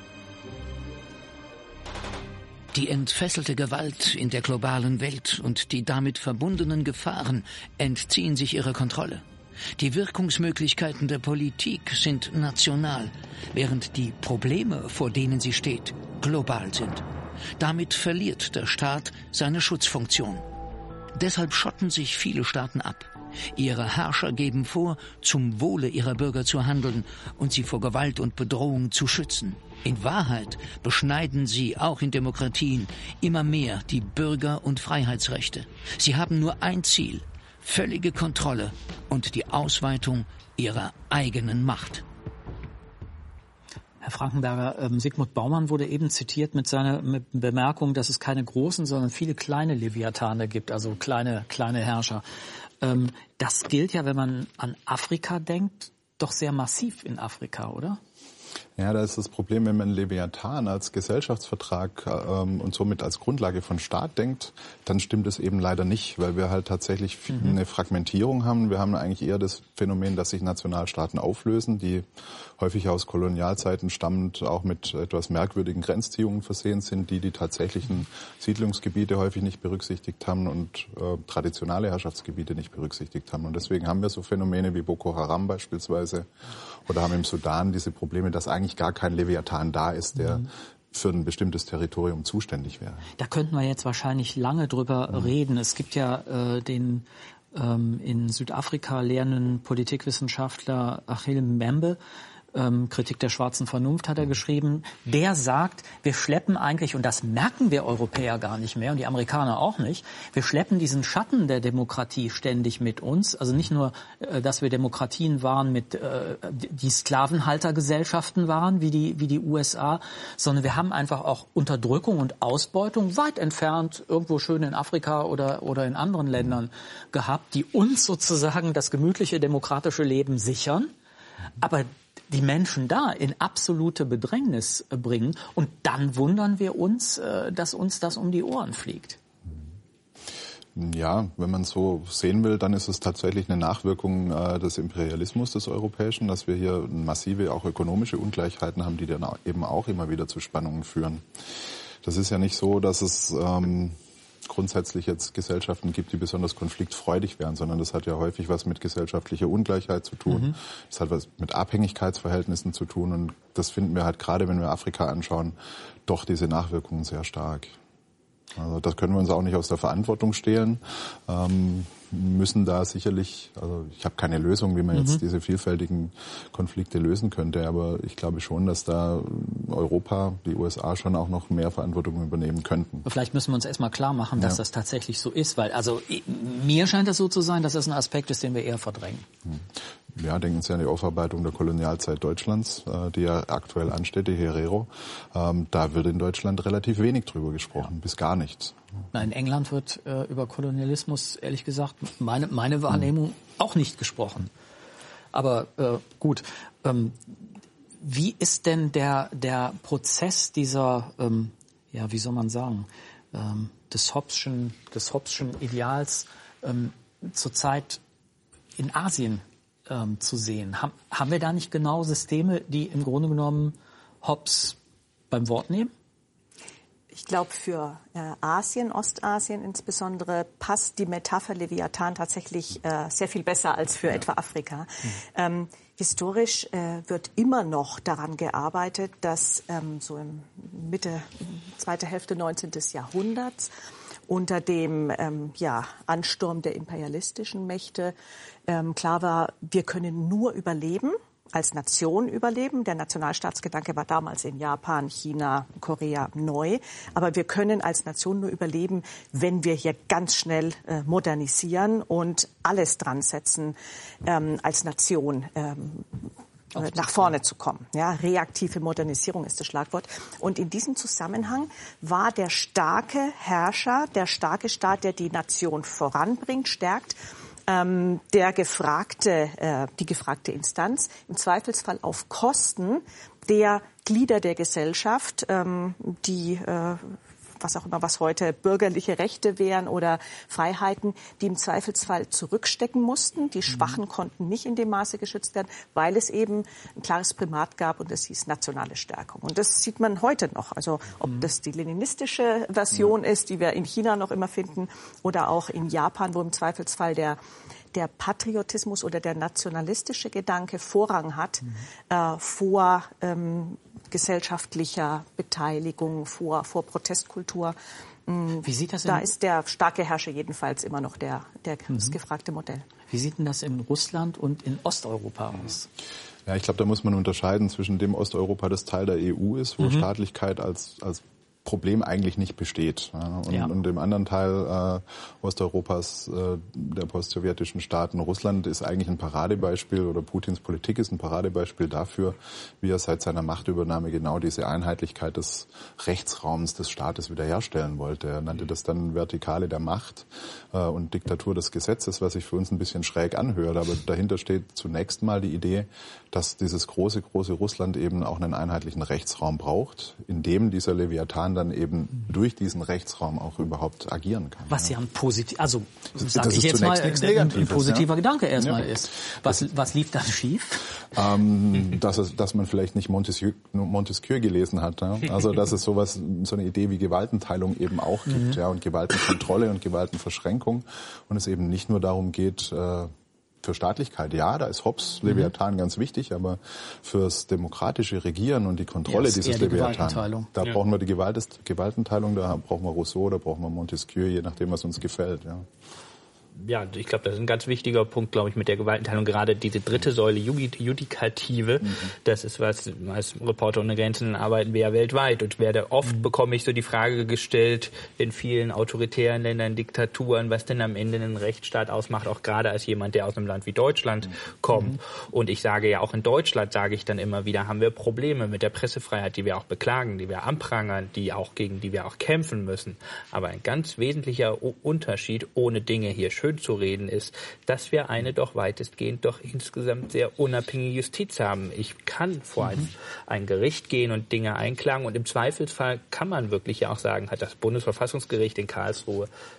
Die entfesselte Gewalt in der globalen Welt und die damit verbundenen Gefahren entziehen sich ihrer Kontrolle. Die Wirkungsmöglichkeiten der Politik sind national, während die Probleme, vor denen sie steht, global sind. Damit verliert der Staat seine Schutzfunktion. Deshalb schotten sich viele Staaten ab. Ihre Herrscher geben vor, zum Wohle ihrer Bürger zu handeln und sie vor Gewalt und Bedrohung zu schützen. In Wahrheit beschneiden sie, auch in Demokratien, immer mehr die Bürger- und Freiheitsrechte. Sie haben nur ein Ziel: völlige Kontrolle und die Ausweitung ihrer eigenen Macht. Herr Frankenberger, ähm, Zygmunt Baumann wurde eben zitiert mit seiner mit Bemerkung, dass es keine großen, sondern viele kleine Leviathane gibt, also kleine, kleine Herrscher. Ähm, das gilt ja, wenn man an Afrika denkt, doch sehr massiv in Afrika, oder? Ja, da ist das Problem, wenn man Leviathan als Gesellschaftsvertrag ähm, und somit als Grundlage von Staat denkt, dann stimmt es eben leider nicht, weil wir halt tatsächlich mhm. eine Fragmentierung haben. Wir haben eigentlich eher das Phänomen, dass sich Nationalstaaten auflösen, die häufig aus Kolonialzeiten stammend auch mit etwas merkwürdigen Grenzziehungen versehen sind, die die tatsächlichen Siedlungsgebiete häufig nicht berücksichtigt haben und äh, traditionelle Herrschaftsgebiete nicht berücksichtigt haben. Und deswegen haben wir so Phänomene wie Boko Haram beispielsweise oder haben im Sudan diese Probleme, dass eigentlich gar kein Leviathan da ist, der mhm. für ein bestimmtes Territorium zuständig wäre. Da könnten wir jetzt wahrscheinlich lange drüber mhm. reden. Es gibt ja äh, den ähm, in Südafrika lehrenden Politikwissenschaftler Achille Mbembe, ähm, Kritik der schwarzen Vernunft hat er geschrieben, der sagt, wir schleppen eigentlich, und das merken wir Europäer gar nicht mehr und die Amerikaner auch nicht, wir schleppen diesen Schatten der Demokratie ständig mit uns. Also nicht nur, äh, dass wir Demokratien waren, mit äh, die Sklavenhaltergesellschaften waren, wie die, wie die U S A, sondern wir haben einfach auch Unterdrückung und Ausbeutung weit entfernt, irgendwo schön in Afrika oder, oder in anderen Ländern gehabt, die uns sozusagen das gemütliche demokratische Leben sichern, aber die Menschen da in absolute Bedrängnis bringen. Und dann wundern wir uns, dass uns das um die Ohren fliegt. Ja, wenn man es so sehen will, dann ist es tatsächlich eine Nachwirkung äh, des Imperialismus des Europäischen, dass wir hier massive, auch ökonomische Ungleichheiten haben, die dann eben auch immer wieder zu Spannungen führen. Das ist ja nicht so, dass es ähm, grundsätzlich jetzt Gesellschaften gibt, die besonders konfliktfreudig wären, sondern das hat ja häufig was mit gesellschaftlicher Ungleichheit zu tun. Mhm. Das hat was mit Abhängigkeitsverhältnissen zu tun und das finden wir halt gerade, wenn wir Afrika anschauen, doch diese Nachwirkungen sehr stark. Also das können wir uns auch nicht aus der Verantwortung stehlen. Ähm, müssen da sicherlich, also ich habe keine Lösung, wie man mhm. jetzt diese vielfältigen Konflikte lösen könnte, aber ich glaube schon, dass da Europa, die U S A schon auch noch mehr Verantwortung übernehmen könnten. Vielleicht müssen wir uns erstmal klar machen, dass ja. das tatsächlich so ist, weil also mir scheint das so zu sein, dass das ein Aspekt ist, den wir eher verdrängen. Ja, denken Sie an die Aufarbeitung der Kolonialzeit Deutschlands, die ja aktuell ansteht, die Herero. Da wird in Deutschland relativ wenig drüber gesprochen, ja. bis gar nichts. In England wird äh, über Kolonialismus, ehrlich gesagt, meine, meine Wahrnehmung mhm. auch nicht gesprochen. Aber äh, gut, ähm, wie ist denn der, der Prozess dieser, ähm, ja, wie soll man sagen, ähm, des Hobbes'schen, des Hobbes'schen Ideals ähm, zurzeit in Asien ähm, zu sehen? Ham, haben wir da nicht genau Systeme, die im Grunde genommen Hobbes beim Wort nehmen? Ich glaube, für äh, Asien, Ostasien insbesondere, passt die Metapher Leviathan tatsächlich äh, sehr viel besser als für ja. etwa Afrika. Mhm. Ähm, historisch äh, wird immer noch daran gearbeitet, dass ähm, so im Mitte, zweite Hälfte neunzehnten Jahrhunderts unter dem ähm, ja, Ansturm der imperialistischen Mächte ähm, klar war, wir können nur überleben, als Nation überleben. Der Nationalstaatsgedanke war damals in Japan, China, Korea neu. Aber wir können als Nation nur überleben, wenn wir hier ganz schnell äh, modernisieren und alles dran setzen, ähm, als Nation ähm, äh, nach vorne zu kommen. Ja, reaktive Modernisierung ist das Schlagwort. Und in diesem Zusammenhang war der starke Herrscher, der starke Staat, der die Nation voranbringt, stärkt, Ähm, der gefragte, äh, die gefragte Instanz, im Zweifelsfall auf Kosten der Glieder der Gesellschaft, ähm, die, äh, was auch immer, was heute bürgerliche Rechte wären oder Freiheiten, die im Zweifelsfall zurückstecken mussten. Die Schwachen mhm. konnten nicht in dem Maße geschützt werden, weil es eben ein klares Primat gab und es hieß nationale Stärkung. Und das sieht man heute noch. Also ob mhm. das die leninistische Version mhm. ist, die wir in China noch immer finden, oder auch in Japan, wo im Zweifelsfall der der Patriotismus oder der nationalistische Gedanke Vorrang hat mhm. äh, vor ähm, gesellschaftlicher Beteiligung, vor, vor Protestkultur. Wie sieht das da ist der starke Herrscher jedenfalls immer noch der, der mhm. das gefragte Modell. Wie sieht denn das in Russland und in Osteuropa aus? Ja, ich glaube, da muss man unterscheiden zwischen dem Osteuropa, das Teil der E U ist, wo mhm. Staatlichkeit als, als Problem eigentlich nicht besteht. Ja. Und, ja. und dem anderen Teil äh, Osteuropas, äh, der postsowjetischen Staaten, Russland ist eigentlich ein Paradebeispiel, oder Putins Politik ist ein Paradebeispiel dafür, wie er seit seiner Machtübernahme genau diese Einheitlichkeit des Rechtsraums des Staates wiederherstellen wollte. Er nannte das dann Vertikale der Macht äh, und Diktatur des Gesetzes, was sich für uns ein bisschen schräg anhört. Aber dahinter steht zunächst mal die Idee, dass dieses große, große Russland eben auch einen einheitlichen Rechtsraum braucht, in dem dieser Leviathan dann eben durch diesen Rechtsraum auch überhaupt agieren kann. Was ja ein positiv, also sage ich jetzt mal, ein, ein positiver ja. Gedanke erstmal ja. ist. Was, was lief da schief? Ähm, dass, es, dass man vielleicht nicht Montesquieu, Montesquieu gelesen hat. Ja? Also dass es sowas, so eine Idee wie Gewaltenteilung eben auch gibt, mhm. ja, und Gewaltenkontrolle und Gewaltenverschränkung. Und es eben nicht nur darum geht, äh, für Staatlichkeit, ja, da ist Hobbes, Leviathan mhm. ganz wichtig, aber fürs demokratische Regieren und die Kontrolle ja, dieses Leviathan, da ja. brauchen wir die Gewalt, Gewaltenteilung, da brauchen wir Rousseau, da brauchen wir Montesquieu, je nachdem, was uns gefällt. Ja. Ja, ich glaube, das ist ein ganz wichtiger Punkt, glaube ich, mit der Gewaltenteilung. Gerade diese dritte Säule, Judikative, mhm. das ist was, als Reporter ohne Grenzen arbeiten wir ja weltweit. Und werde oft mhm. bekomme ich so die Frage gestellt, in vielen autoritären Ländern, Diktaturen, was denn am Ende einen Rechtsstaat ausmacht, auch gerade als jemand, der aus einem Land wie Deutschland mhm. kommt. Mhm. Und ich sage ja, auch in Deutschland, sage ich dann immer wieder, haben wir Probleme mit der Pressefreiheit, die wir auch beklagen, die wir anprangern, die auch gegen die wir auch kämpfen müssen. Aber ein ganz wesentlicher Unterschied, ohne Dinge hier schön zu reden, ist, dass wir eine doch weitestgehend doch insgesamt sehr unabhängige Justiz haben. Ich kann vor mhm. ein Gericht gehen und Dinge einklagen und im Zweifelsfall kann man wirklich ja auch sagen, hat das Bundesverfassungsgericht in Karlsruhe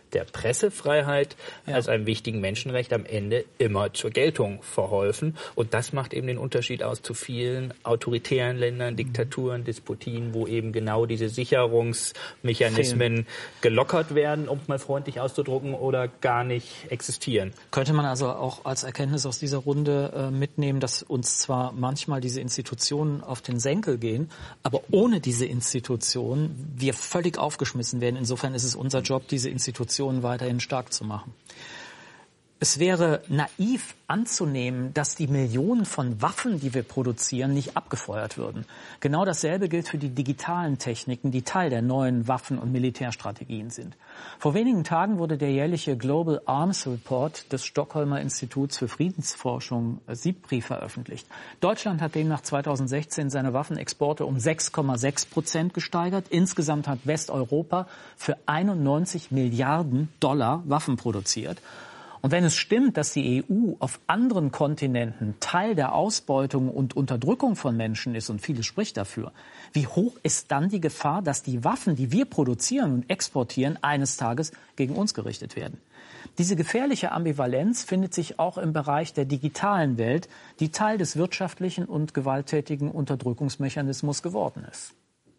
der Pressefreiheit ja. als einem wichtigen Menschenrecht am Ende immer zur Geltung verholfen. Und das macht eben den Unterschied aus zu vielen autoritären Ländern, Diktaturen, Despotien, wo eben genau diese Sicherungsmechanismen Fehlen. gelockert werden, um es mal freundlich auszudrücken, oder gar nicht existieren. Könnte man also auch als Erkenntnis aus dieser Runde äh, mitnehmen, dass uns zwar manchmal diese Institutionen auf den Senkel gehen, aber ohne diese Institutionen wir völlig aufgeschmissen werden. Insofern ist es unser Job, diese Institutionen weiterhin stark zu machen. Es wäre naiv anzunehmen, dass die Millionen von Waffen, die wir produzieren, nicht abgefeuert würden. Genau dasselbe gilt für die digitalen Techniken, die Teil der neuen Waffen- und Militärstrategien sind. Vor wenigen Tagen wurde der jährliche Global Arms Report des Stockholmer Instituts für Friedensforschung S I P R I veröffentlicht. Deutschland hat demnach zweitausendsechzehn seine Waffenexporte um sechs Komma sechs Prozent gesteigert. Insgesamt hat Westeuropa für einundneunzig Milliarden Dollar Waffen produziert. Und wenn es stimmt, dass die E U auf anderen Kontinenten Teil der Ausbeutung und Unterdrückung von Menschen ist, und vieles spricht dafür, wie hoch ist dann die Gefahr, dass die Waffen, die wir produzieren und exportieren, eines Tages gegen uns gerichtet werden? Diese gefährliche Ambivalenz findet sich auch im Bereich der digitalen Welt, die Teil des wirtschaftlichen und gewalttätigen Unterdrückungsmechanismus geworden ist.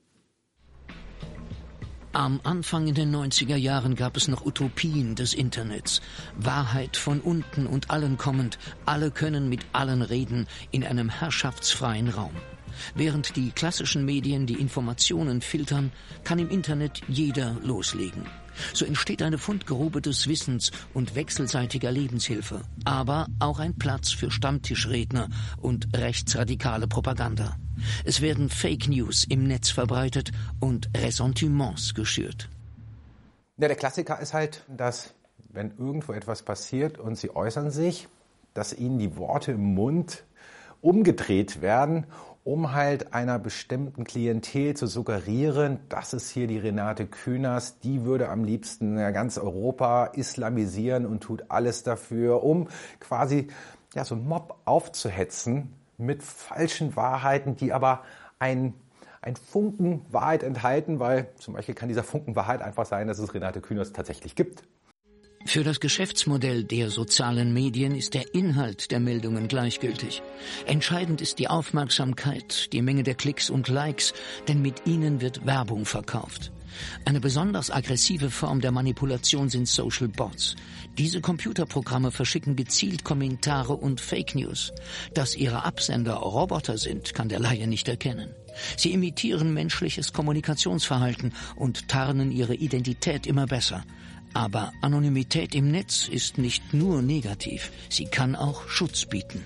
Am Anfang in den neunziger Jahren gab es noch Utopien des Internets. Wahrheit von unten und allen kommend, alle können mit allen reden in einem herrschaftsfreien Raum. Während die klassischen Medien die Informationen filtern, kann im Internet jeder loslegen. So entsteht eine Fundgrube des Wissens und wechselseitiger Lebenshilfe, aber auch ein Platz für Stammtischredner und rechtsradikale Propaganda. Es werden Fake News im Netz verbreitet und Ressentiments geschürt. Ja, der Klassiker ist halt, dass wenn irgendwo etwas passiert und Sie äußern sich, dass Ihnen die Worte im Mund umgedreht werden, um halt einer bestimmten Klientel zu suggerieren, das ist hier die Renate Künast, die würde am liebsten ganz Europa islamisieren und tut alles dafür, um quasi ja, so einen Mob aufzuhetzen mit falschen Wahrheiten, die aber ein, ein Funken Wahrheit enthalten, weil zum Beispiel kann dieser Funken Wahrheit einfach sein, dass es Renate Künast tatsächlich gibt. Für das Geschäftsmodell der sozialen Medien ist der Inhalt der Meldungen gleichgültig. Entscheidend ist die Aufmerksamkeit, die Menge der Klicks und Likes, denn mit ihnen wird Werbung verkauft. Eine besonders aggressive Form der Manipulation sind Social Bots. Diese Computerprogramme verschicken gezielt Kommentare und Fake News. Dass ihre Absender Roboter sind, kann der Laie nicht erkennen. Sie imitieren menschliches Kommunikationsverhalten und tarnen ihre Identität immer besser. Aber Anonymität im Netz ist nicht nur negativ, sie kann auch Schutz bieten.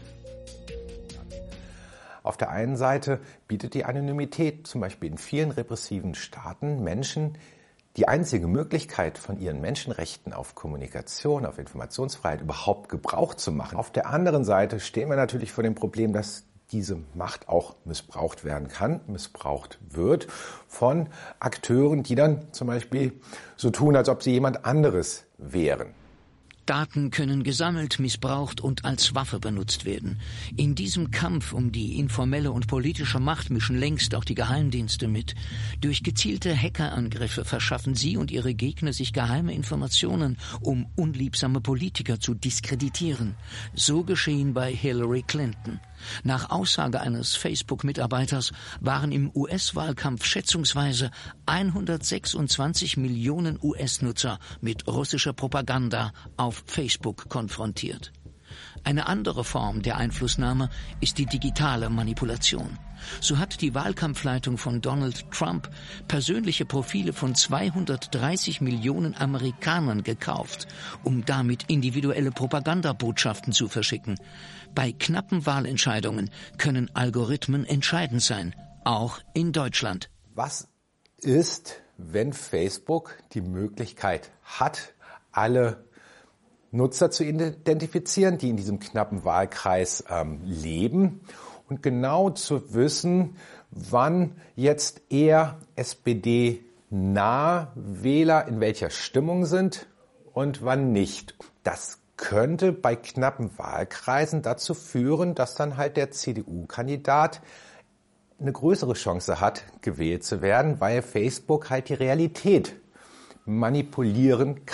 Auf der einen Seite bietet die Anonymität zum Beispiel in vielen repressiven Staaten Menschen die einzige Möglichkeit, von ihren Menschenrechten auf Kommunikation, auf Informationsfreiheit überhaupt Gebrauch zu machen. Auf der anderen Seite stehen wir natürlich vor dem Problem, dass diese Macht auch missbraucht werden kann, missbraucht wird von Akteuren, die dann zum Beispiel so tun, als ob sie jemand anderes wären. Daten können gesammelt, missbraucht und als Waffe benutzt werden. In diesem Kampf um die informelle und politische Macht mischen längst auch die Geheimdienste mit. Durch gezielte Hackerangriffe verschaffen sie und ihre Gegner sich geheime Informationen, um unliebsame Politiker zu diskreditieren. So geschehen bei Hillary Clinton. Nach Aussage eines Facebook-Mitarbeiters waren im U S-Wahlkampf schätzungsweise hundertsechsundzwanzig Millionen U S-Nutzer mit russischer Propaganda auf Facebook konfrontiert. Eine andere Form der Einflussnahme ist die digitale Manipulation. So hat die Wahlkampfleitung von Donald Trump persönliche Profile von zweihundertdreißig Millionen Amerikanern gekauft, um damit individuelle Propagandabotschaften zu verschicken. Bei knappen Wahlentscheidungen können Algorithmen entscheidend sein, auch in Deutschland. Was ist, wenn Facebook die Möglichkeit hat, alle Nutzer zu identifizieren, die in diesem knappen Wahlkreis ähm, leben und genau zu wissen, wann jetzt eher S P D-nahe Wähler in welcher Stimmung sind und wann nicht. Das könnte bei knappen Wahlkreisen dazu führen, dass dann halt der C D U-Kandidat eine größere Chance hat, gewählt zu werden, weil Facebook halt die Realität manipulieren kann.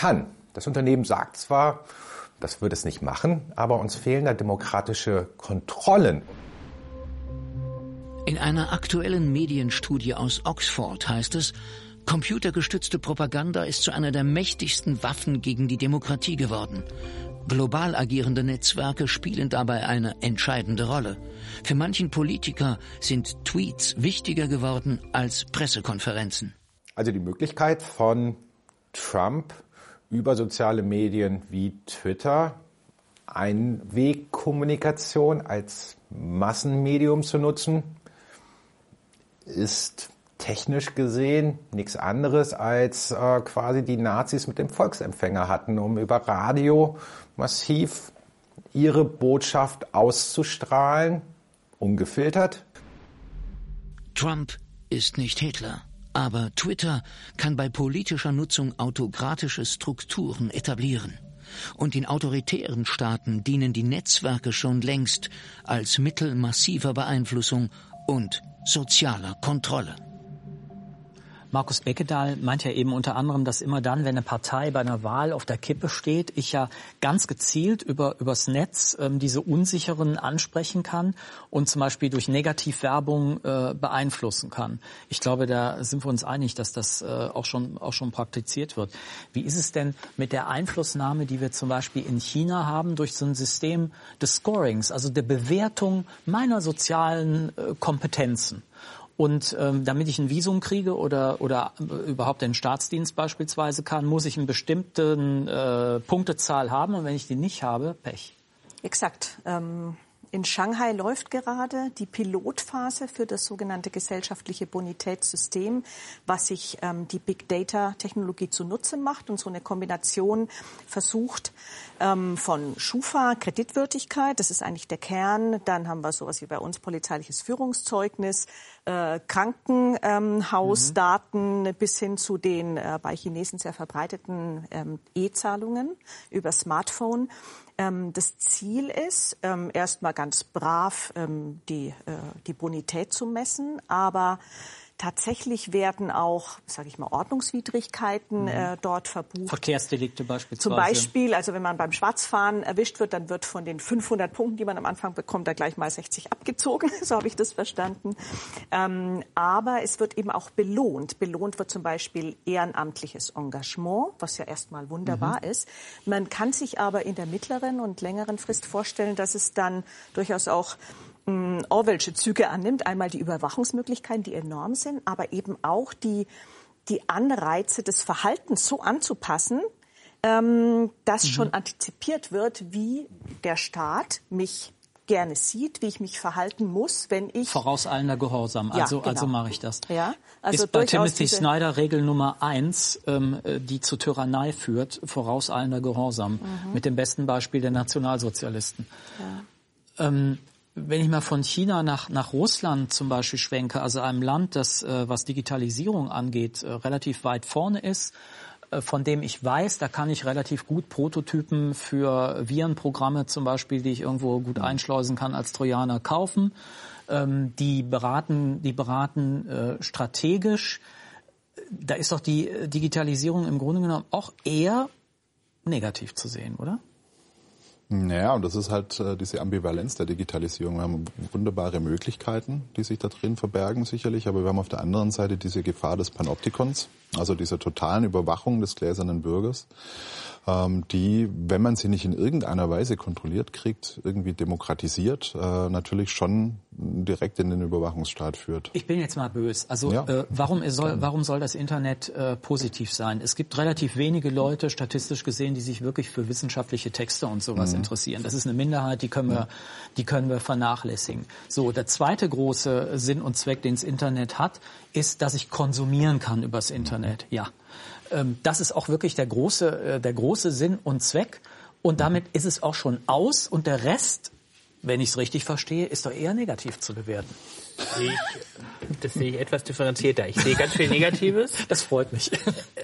Das Unternehmen sagt zwar, das wird es nicht machen, aber uns fehlen da demokratische Kontrollen. In einer aktuellen Medienstudie aus Oxford heißt es, computergestützte Propaganda ist zu einer der mächtigsten Waffen gegen die Demokratie geworden. Global agierende Netzwerke spielen dabei eine entscheidende Rolle. Für manchen Politiker sind Tweets wichtiger geworden als Pressekonferenzen. Also die Möglichkeit von Trump über soziale Medien wie Twitter Einwegkommunikation als Massenmedium zu nutzen, ist technisch gesehen nichts anderes als äh, quasi die Nazis mit dem Volksempfänger hatten, um über Radio massiv ihre Botschaft auszustrahlen, ungefiltert. Trump ist nicht Hitler, aber Twitter kann bei politischer Nutzung autokratische Strukturen etablieren. Und in autoritären Staaten dienen die Netzwerke schon längst als Mittel massiver Beeinflussung und sozialer Kontrolle. Markus Beckedahl meint ja eben unter anderem, dass immer dann, wenn eine Partei bei einer Wahl auf der Kippe steht, ich ja ganz gezielt über übers Netz ähm, diese Unsicheren ansprechen kann und zum Beispiel durch Negativwerbung äh, beeinflussen kann. Ich glaube, da sind wir uns einig, dass das äh, auch schon auch schon praktiziert wird. Wie ist es denn mit der Einflussnahme, die wir zum Beispiel in China haben, durch so ein System des Scorings, also der Bewertung meiner sozialen äh, Kompetenzen? Und ähm, damit ich ein Visum kriege oder oder überhaupt den Staatsdienst beispielsweise kann, muss ich eine bestimmte äh, Punktezahl haben. Und wenn ich die nicht habe, Pech. Exakt. Ähm, in Shanghai läuft gerade die Pilotphase für das sogenannte gesellschaftliche Bonitätssystem, was sich ähm, die Big-Data-Technologie zunutze macht und so eine Kombination versucht ähm, von Schufa, Kreditwürdigkeit, das ist eigentlich der Kern. Dann haben wir sowas wie bei uns polizeiliches Führungszeugnis, äh, Krankenhausdaten ähm, mhm. bis hin zu den äh, bei Chinesen sehr verbreiteten ähm, E-Zahlungen über Smartphone. Ähm, das Ziel ist, ähm, erstmal ganz brav ähm, die, äh, die Bonität zu messen, aber tatsächlich werden auch, sage ich mal, Ordnungswidrigkeiten äh, dort verbucht. Verkehrsdelikte beispielsweise. Zum Beispiel, also wenn man beim Schwarzfahren erwischt wird, dann wird von den fünfhundert Punkten, die man am Anfang bekommt, da gleich mal sechzig abgezogen. So habe ich das verstanden. Ähm, aber es wird eben auch belohnt. Belohnt wird zum Beispiel ehrenamtliches Engagement, was ja erstmal wunderbar mhm. ist. Man kann sich aber in der mittleren und längeren Frist vorstellen, dass es dann durchaus auch Orwellsche Züge annimmt. Einmal die Überwachungsmöglichkeiten, die enorm sind, aber eben auch die, die Anreize des Verhaltens so anzupassen, ähm, dass mhm. schon antizipiert wird, wie der Staat mich gerne sieht, wie ich mich verhalten muss, wenn ich... Vorauseilender Gehorsam, also, ja, genau. also mache ich das. Ja, also ist bei Timothy Snyder Regel Nummer eins, ähm, die zur Tyrannei führt, vorauseilender Gehorsam, mhm. mit dem besten Beispiel der Nationalsozialisten. Ja. Ähm, Wenn ich mal von China nach, nach Russland zum Beispiel schwenke, also einem Land, das, äh, was Digitalisierung angeht, äh, relativ weit vorne ist, äh, von dem ich weiß, da kann ich relativ gut Prototypen für Virenprogramme zum Beispiel, die ich irgendwo gut einschleusen kann, als Trojaner kaufen. Ähm, die beraten, die beraten äh, strategisch. Da ist doch die Digitalisierung im Grunde genommen auch eher negativ zu sehen, oder? Naja, und das ist halt äh, diese Ambivalenz der Digitalisierung. Wir haben wunderbare Möglichkeiten, die sich da drin verbergen sicherlich, aber wir haben auf der anderen Seite diese Gefahr des Panoptikons, also dieser totalen Überwachung des gläsernen Bürgers, ähm, die, wenn man sie nicht in irgendeiner Weise kontrolliert kriegt, irgendwie demokratisiert, äh, natürlich schon direkt in den Überwachungsstaat führt. Ich bin jetzt mal böse. Also ja. äh, warum, soll, warum soll das Internet äh, positiv sein? Es gibt relativ wenige Leute, statistisch gesehen, die sich wirklich für wissenschaftliche Texte und sowas mhm. interessieren. Das ist eine Minderheit, die können wir, die können wir vernachlässigen. So, der zweite große Sinn und Zweck, den das Internet hat, ist, dass ich konsumieren kann übers Internet. Ja, ähm, das ist auch wirklich der große, äh, der große Sinn und Zweck. Und damit ist es auch schon aus. Und der Rest wenn ich es richtig verstehe, ist doch eher negativ zu bewerten. Ich, das sehe ich etwas differenzierter. Ich sehe ganz viel Negatives. Das freut mich.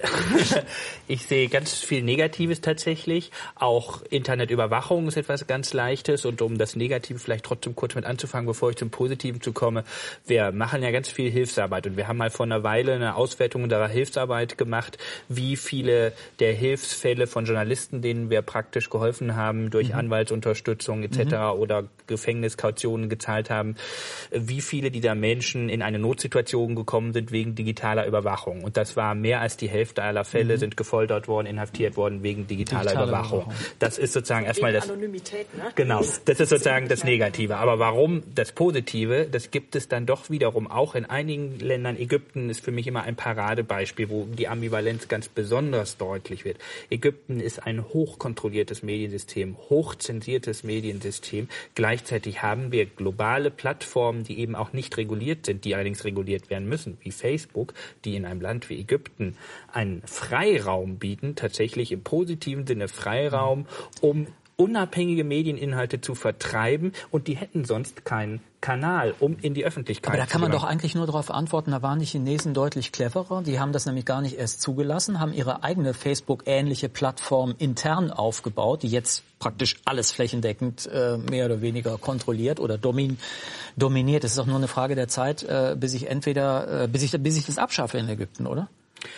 Ich sehe ganz viel Negatives tatsächlich. Auch Internetüberwachung ist etwas ganz Leichtes. Und um das Negative vielleicht trotzdem kurz mit anzufangen, bevor ich zum Positiven zu komme. Wir machen ja ganz viel Hilfsarbeit. Und wir haben mal vor einer Weile eine Auswertung unserer Hilfsarbeit gemacht, wie viele der Hilfsfälle von Journalisten, denen wir praktisch geholfen haben, durch mhm. Anwaltsunterstützung et cetera mhm. oder Gefängniskautionen gezahlt haben, wie viele dieser Menschen in eine Notsituation gekommen sind wegen digitaler Überwachung. Und das war mehr als die Hälfte aller Fälle mhm. sind gefoltert worden, inhaftiert worden wegen digitaler Digitale Überwachung. Überwachung. Das ist sozusagen erstmal das... Anonymität, ne? Genau, das ist sozusagen das Negative. Aber warum das Positive? Das gibt es dann doch wiederum auch in einigen Ländern. Ägypten ist für mich immer ein Paradebeispiel, wo die Ambivalenz ganz besonders deutlich wird. Ägypten ist ein hochkontrolliertes Mediensystem, hochzensiertes Mediensystem. Gleichzeitig haben wir globale Plattformen, die eben auch nicht reguliert sind, die allerdings reguliert werden müssen, wie Facebook, die in einem Land wie Ägypten einen Freiraum bieten, tatsächlich im positiven Sinne Freiraum, um unabhängige Medieninhalte zu vertreiben, und die hätten sonst keinen Kanal, um in die Öffentlichkeit zu Aber da kann man gelangen. doch eigentlich nur darauf antworten, da waren die Chinesen deutlich cleverer. Die haben das nämlich gar nicht erst zugelassen, haben ihre eigene Facebook-ähnliche Plattform intern aufgebaut, die jetzt praktisch alles flächendeckend äh, mehr oder weniger kontrolliert oder domin dominiert. Es ist doch nur eine Frage der Zeit, äh, bis ich entweder, äh, bis ich, bis ich das abschaffe in Ägypten, oder?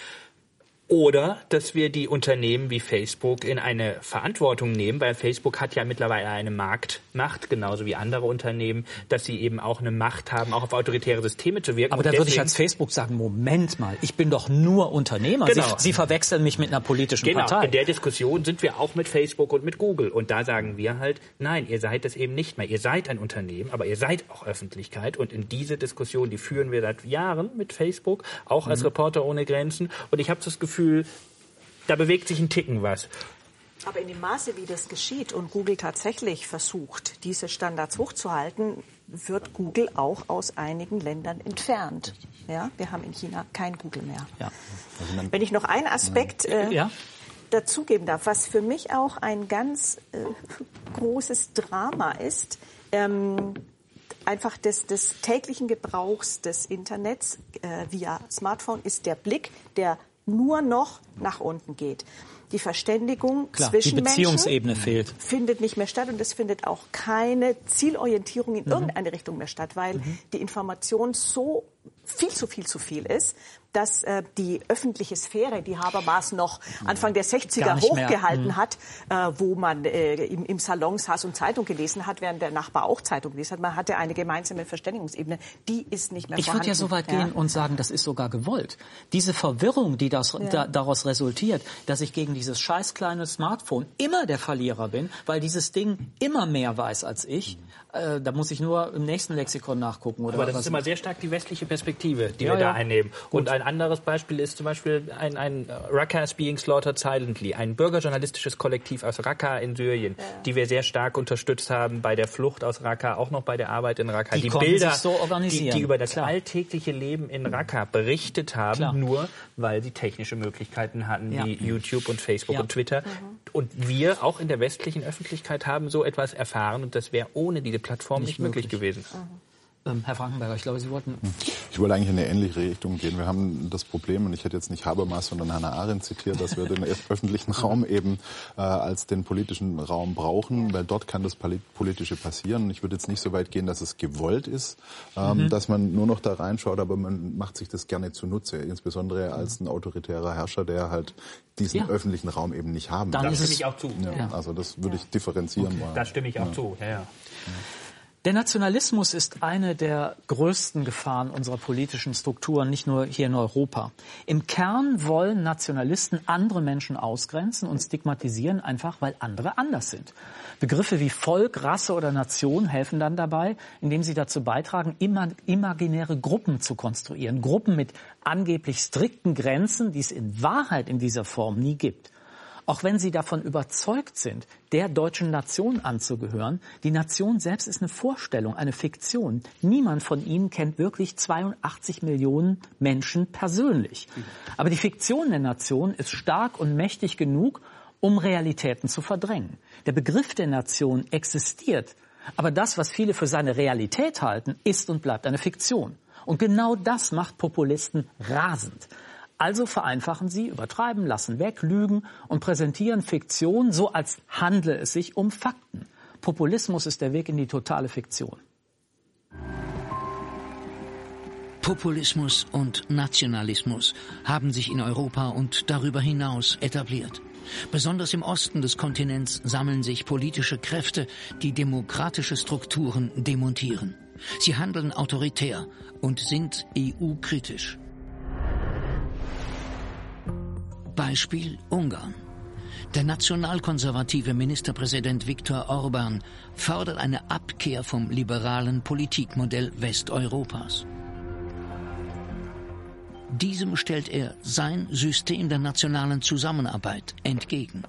Oder, dass wir die Unternehmen wie Facebook in eine Verantwortung nehmen, weil Facebook hat ja mittlerweile eine Marktmacht, genauso wie andere Unternehmen, dass sie eben auch eine Macht haben, auch auf autoritäre Systeme zu wirken. Aber da würde ich als Facebook sagen, Moment mal, ich bin doch nur Unternehmer. Genau. Sie, Sie verwechseln mich mit einer politischen genau. Partei. In der Diskussion sind wir auch mit Facebook und mit Google. Und da sagen wir halt, nein, ihr seid das eben nicht mehr. Ihr seid ein Unternehmen, aber ihr seid auch Öffentlichkeit. Und in diese Diskussion, die führen wir seit Jahren mit Facebook, auch als mhm. Reporter ohne Grenzen. Und ich habe das Gefühl, da bewegt sich ein Ticken was. Aber in dem Maße, wie das geschieht und Google tatsächlich versucht, diese Standards hochzuhalten, wird Google auch aus einigen Ländern entfernt. Ja, wir haben in China kein Google mehr. Ja. Wenn ich noch einen Aspekt äh, ja. dazugeben darf, was für mich auch ein ganz äh, großes Drama ist, ähm, einfach des, des täglichen Gebrauchs des Internets äh, via Smartphone, ist der Blick, der nur noch nach unten geht. Die Verständigung Klar, zwischen die Beziehungsebene Menschen fehlt. findet nicht mehr statt, und es findet auch keine Zielorientierung in mhm. irgendeine Richtung mehr statt, weil mhm. die Information so viel zu viel zu viel ist, dass äh, die öffentliche Sphäre, die Habermas noch Anfang der sechziger hochgehalten mhm. hat, äh, wo man äh, im, im Salon saß und Zeitung gelesen hat, während der Nachbar auch Zeitung gelesen hat. Man hatte eine gemeinsame Verständigungsebene, die ist nicht mehr ich vorhanden. Ich würde ja so weit ja. gehen und sagen, das ist sogar gewollt. Diese Verwirrung, die das, ja. da, daraus resultiert, dass ich gegen dieses scheiß kleine Smartphone immer der Verlierer bin, weil dieses Ding immer mehr weiß als ich, äh, da muss ich nur im nächsten Lexikon nachgucken. Oder Aber das was ist immer sehr stark die westliche Perspektive, die ja, wir ja. da einnehmen. Gut. Und ein anderes Beispiel ist zum Beispiel ein, ein Raqqa is being slaughtered silently, ein bürgerjournalistisches Kollektiv aus Raqqa in Syrien, ja. die wir sehr stark unterstützt haben bei der Flucht aus Raqqa, auch noch bei der Arbeit in Raqqa. Die, die Bilder, sich so organisieren. Die, die über das Klar. alltägliche Leben in Raqqa berichtet haben, Klar. nur weil sie technische Möglichkeiten hatten, ja. wie YouTube und Facebook ja. und Twitter. Mhm. Und wir auch in der westlichen Öffentlichkeit haben so etwas erfahren, und das wäre ohne diese Plattform nicht, nicht möglich, möglich gewesen. Mhm. Herr Frankenberger, ich glaube, Sie wollten... Ich wollte eigentlich in eine ähnliche Richtung gehen. Wir haben das Problem, und ich hätte jetzt nicht Habermas, sondern Hannah Arendt zitiert, dass wir den öffentlichen Raum eben äh, als den politischen Raum brauchen, weil dort kann das Politische passieren. Ich würde jetzt nicht so weit gehen, dass es gewollt ist, ähm, mhm. dass man nur noch da reinschaut, aber man macht sich das gerne zunutze, insbesondere als ein autoritärer Herrscher, der halt diesen ja. öffentlichen Raum eben nicht haben Dann darf. stimme ich auch zu. Ja, ja. Also das würde ich differenzieren okay. wollen. Da stimme ich auch ja. zu, ja, ja. Der Nationalismus ist eine der größten Gefahren unserer politischen Strukturen, nicht nur hier in Europa. Im Kern wollen Nationalisten andere Menschen ausgrenzen und stigmatisieren, einfach weil andere anders sind. Begriffe wie Volk, Rasse oder Nation helfen dann dabei, indem sie dazu beitragen, imaginäre Gruppen zu konstruieren. Gruppen mit angeblich strikten Grenzen, die es in Wahrheit in dieser Form nie gibt. Auch wenn sie davon überzeugt sind, der deutschen Nation anzugehören, die Nation selbst ist eine Vorstellung, eine Fiktion. Niemand von ihnen kennt wirklich zweiundachtzig Millionen Menschen persönlich. Aber die Fiktion der Nation ist stark und mächtig genug, um Realitäten zu verdrängen. Der Begriff der Nation existiert, Aber das, was viele für seine Realität halten, ist und bleibt eine Fiktion. Und genau das macht Populisten rasend. Also vereinfachen sie, übertreiben, lassen weg, lügen und präsentieren Fiktion so, als handle es sich um Fakten. Populismus ist der Weg in die totale Fiktion. Populismus und Nationalismus haben sich in Europa und darüber hinaus etabliert. Besonders im Osten des Kontinents sammeln sich politische Kräfte, die demokratische Strukturen demontieren. Sie handeln autoritär und sind E U-kritisch. Beispiel Ungarn. Der nationalkonservative Ministerpräsident Viktor Orbán fordert eine Abkehr vom liberalen Politikmodell Westeuropas. Diesem stellt er sein System der nationalen Zusammenarbeit entgegen.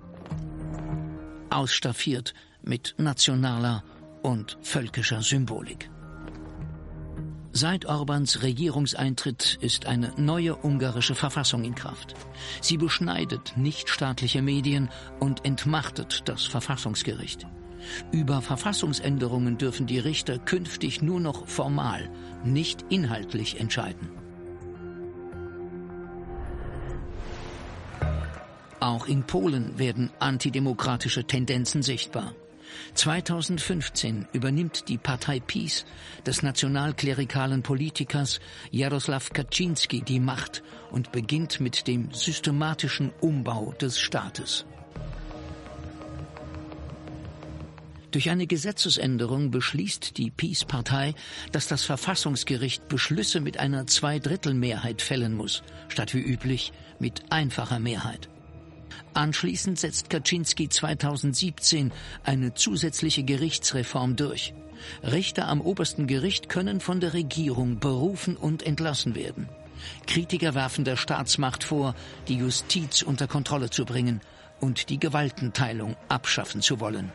Ausstaffiert mit nationaler und völkischer Symbolik. Seit Orbáns Regierungseintritt ist eine neue ungarische Verfassung in Kraft. Sie beschneidet nichtstaatliche Medien und entmachtet das Verfassungsgericht. Über Verfassungsänderungen dürfen die Richter künftig nur noch formal, nicht inhaltlich entscheiden. Auch in Polen werden antidemokratische Tendenzen sichtbar. zweitausendfünfzehn übernimmt die Partei PiS des nationalklerikalen Politikers Jarosław Kaczyński die Macht und beginnt mit dem systematischen Umbau des Staates. Durch eine Gesetzesänderung beschließt die PiS-Partei, dass das Verfassungsgericht Beschlüsse mit einer Zweidrittelmehrheit fällen muss, statt wie üblich mit einfacher Mehrheit. Anschließend setzt Kaczyński zweitausendsiebzehn eine zusätzliche Gerichtsreform durch. Richter am obersten Gericht können von der Regierung berufen und entlassen werden. Kritiker werfen der Staatsmacht vor, die Justiz unter Kontrolle zu bringen und die Gewaltenteilung abschaffen zu wollen.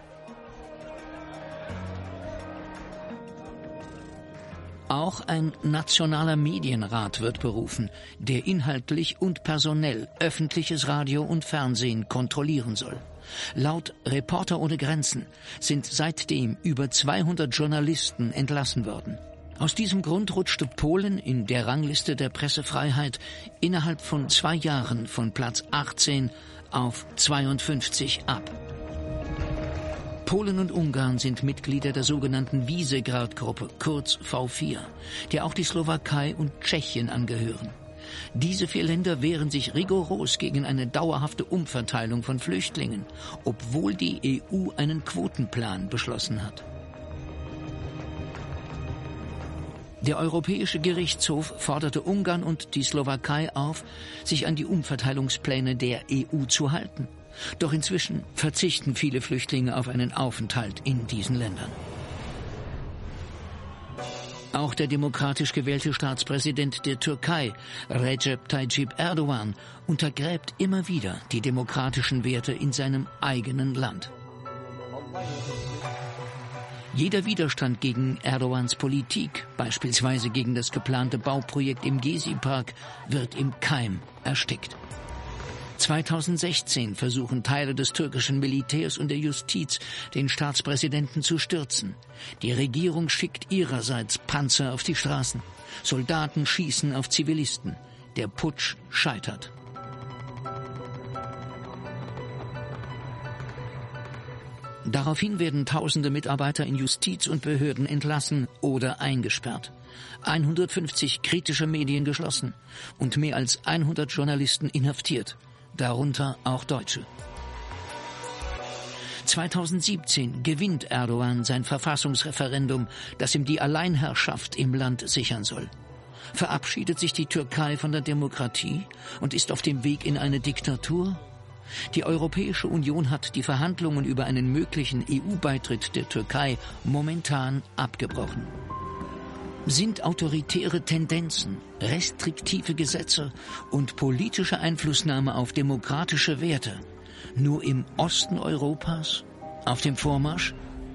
Auch ein nationaler Medienrat wird berufen, der inhaltlich und personell öffentliches Radio und Fernsehen kontrollieren soll. Laut Reporter ohne Grenzen sind seitdem über zweihundert Journalisten entlassen worden. Aus diesem Grund rutschte Polen in der Rangliste der Pressefreiheit innerhalb von zwei Jahren von Platz achtzehn auf zweiundfünfzig ab. Polen und Ungarn sind Mitglieder der sogenannten Visegrad-Gruppe, kurz V vier, der auch die Slowakei und Tschechien angehören. Diese vier Länder wehren sich rigoros gegen eine dauerhafte Umverteilung von Flüchtlingen, obwohl die E U einen Quotenplan beschlossen hat. Der Europäische Gerichtshof forderte Ungarn und die Slowakei auf, sich an die Umverteilungspläne der E U zu halten. Doch inzwischen verzichten viele Flüchtlinge auf einen Aufenthalt in diesen Ländern. Auch der demokratisch gewählte Staatspräsident der Türkei, Recep Tayyip Erdogan, untergräbt immer wieder die demokratischen Werte in seinem eigenen Land. Jeder Widerstand gegen Erdogans Politik, beispielsweise gegen das geplante Bauprojekt im Gezi-Park, wird im Keim erstickt. zweitausendsechzehn versuchen Teile des türkischen Militärs und der Justiz, den Staatspräsidenten zu stürzen. Die Regierung schickt ihrerseits Panzer auf die Straßen. Soldaten schießen auf Zivilisten. Der Putsch scheitert. Daraufhin werden tausende Mitarbeiter in Justiz und Behörden entlassen oder eingesperrt. hundertfünfzig kritische Medien geschlossen und mehr als hundert Journalisten inhaftiert. Darunter auch Deutsche. zweitausendsiebzehn gewinnt Erdogan sein Verfassungsreferendum, das ihm die Alleinherrschaft im Land sichern soll. Verabschiedet sich die Türkei von der Demokratie und ist auf dem Weg in eine Diktatur? Die Europäische Union hat die Verhandlungen über einen möglichen E U-Beitritt der Türkei momentan abgebrochen. Sind autoritäre Tendenzen, restriktive Gesetze und politische Einflussnahme auf demokratische Werte nur im Osten Europas auf dem Vormarsch?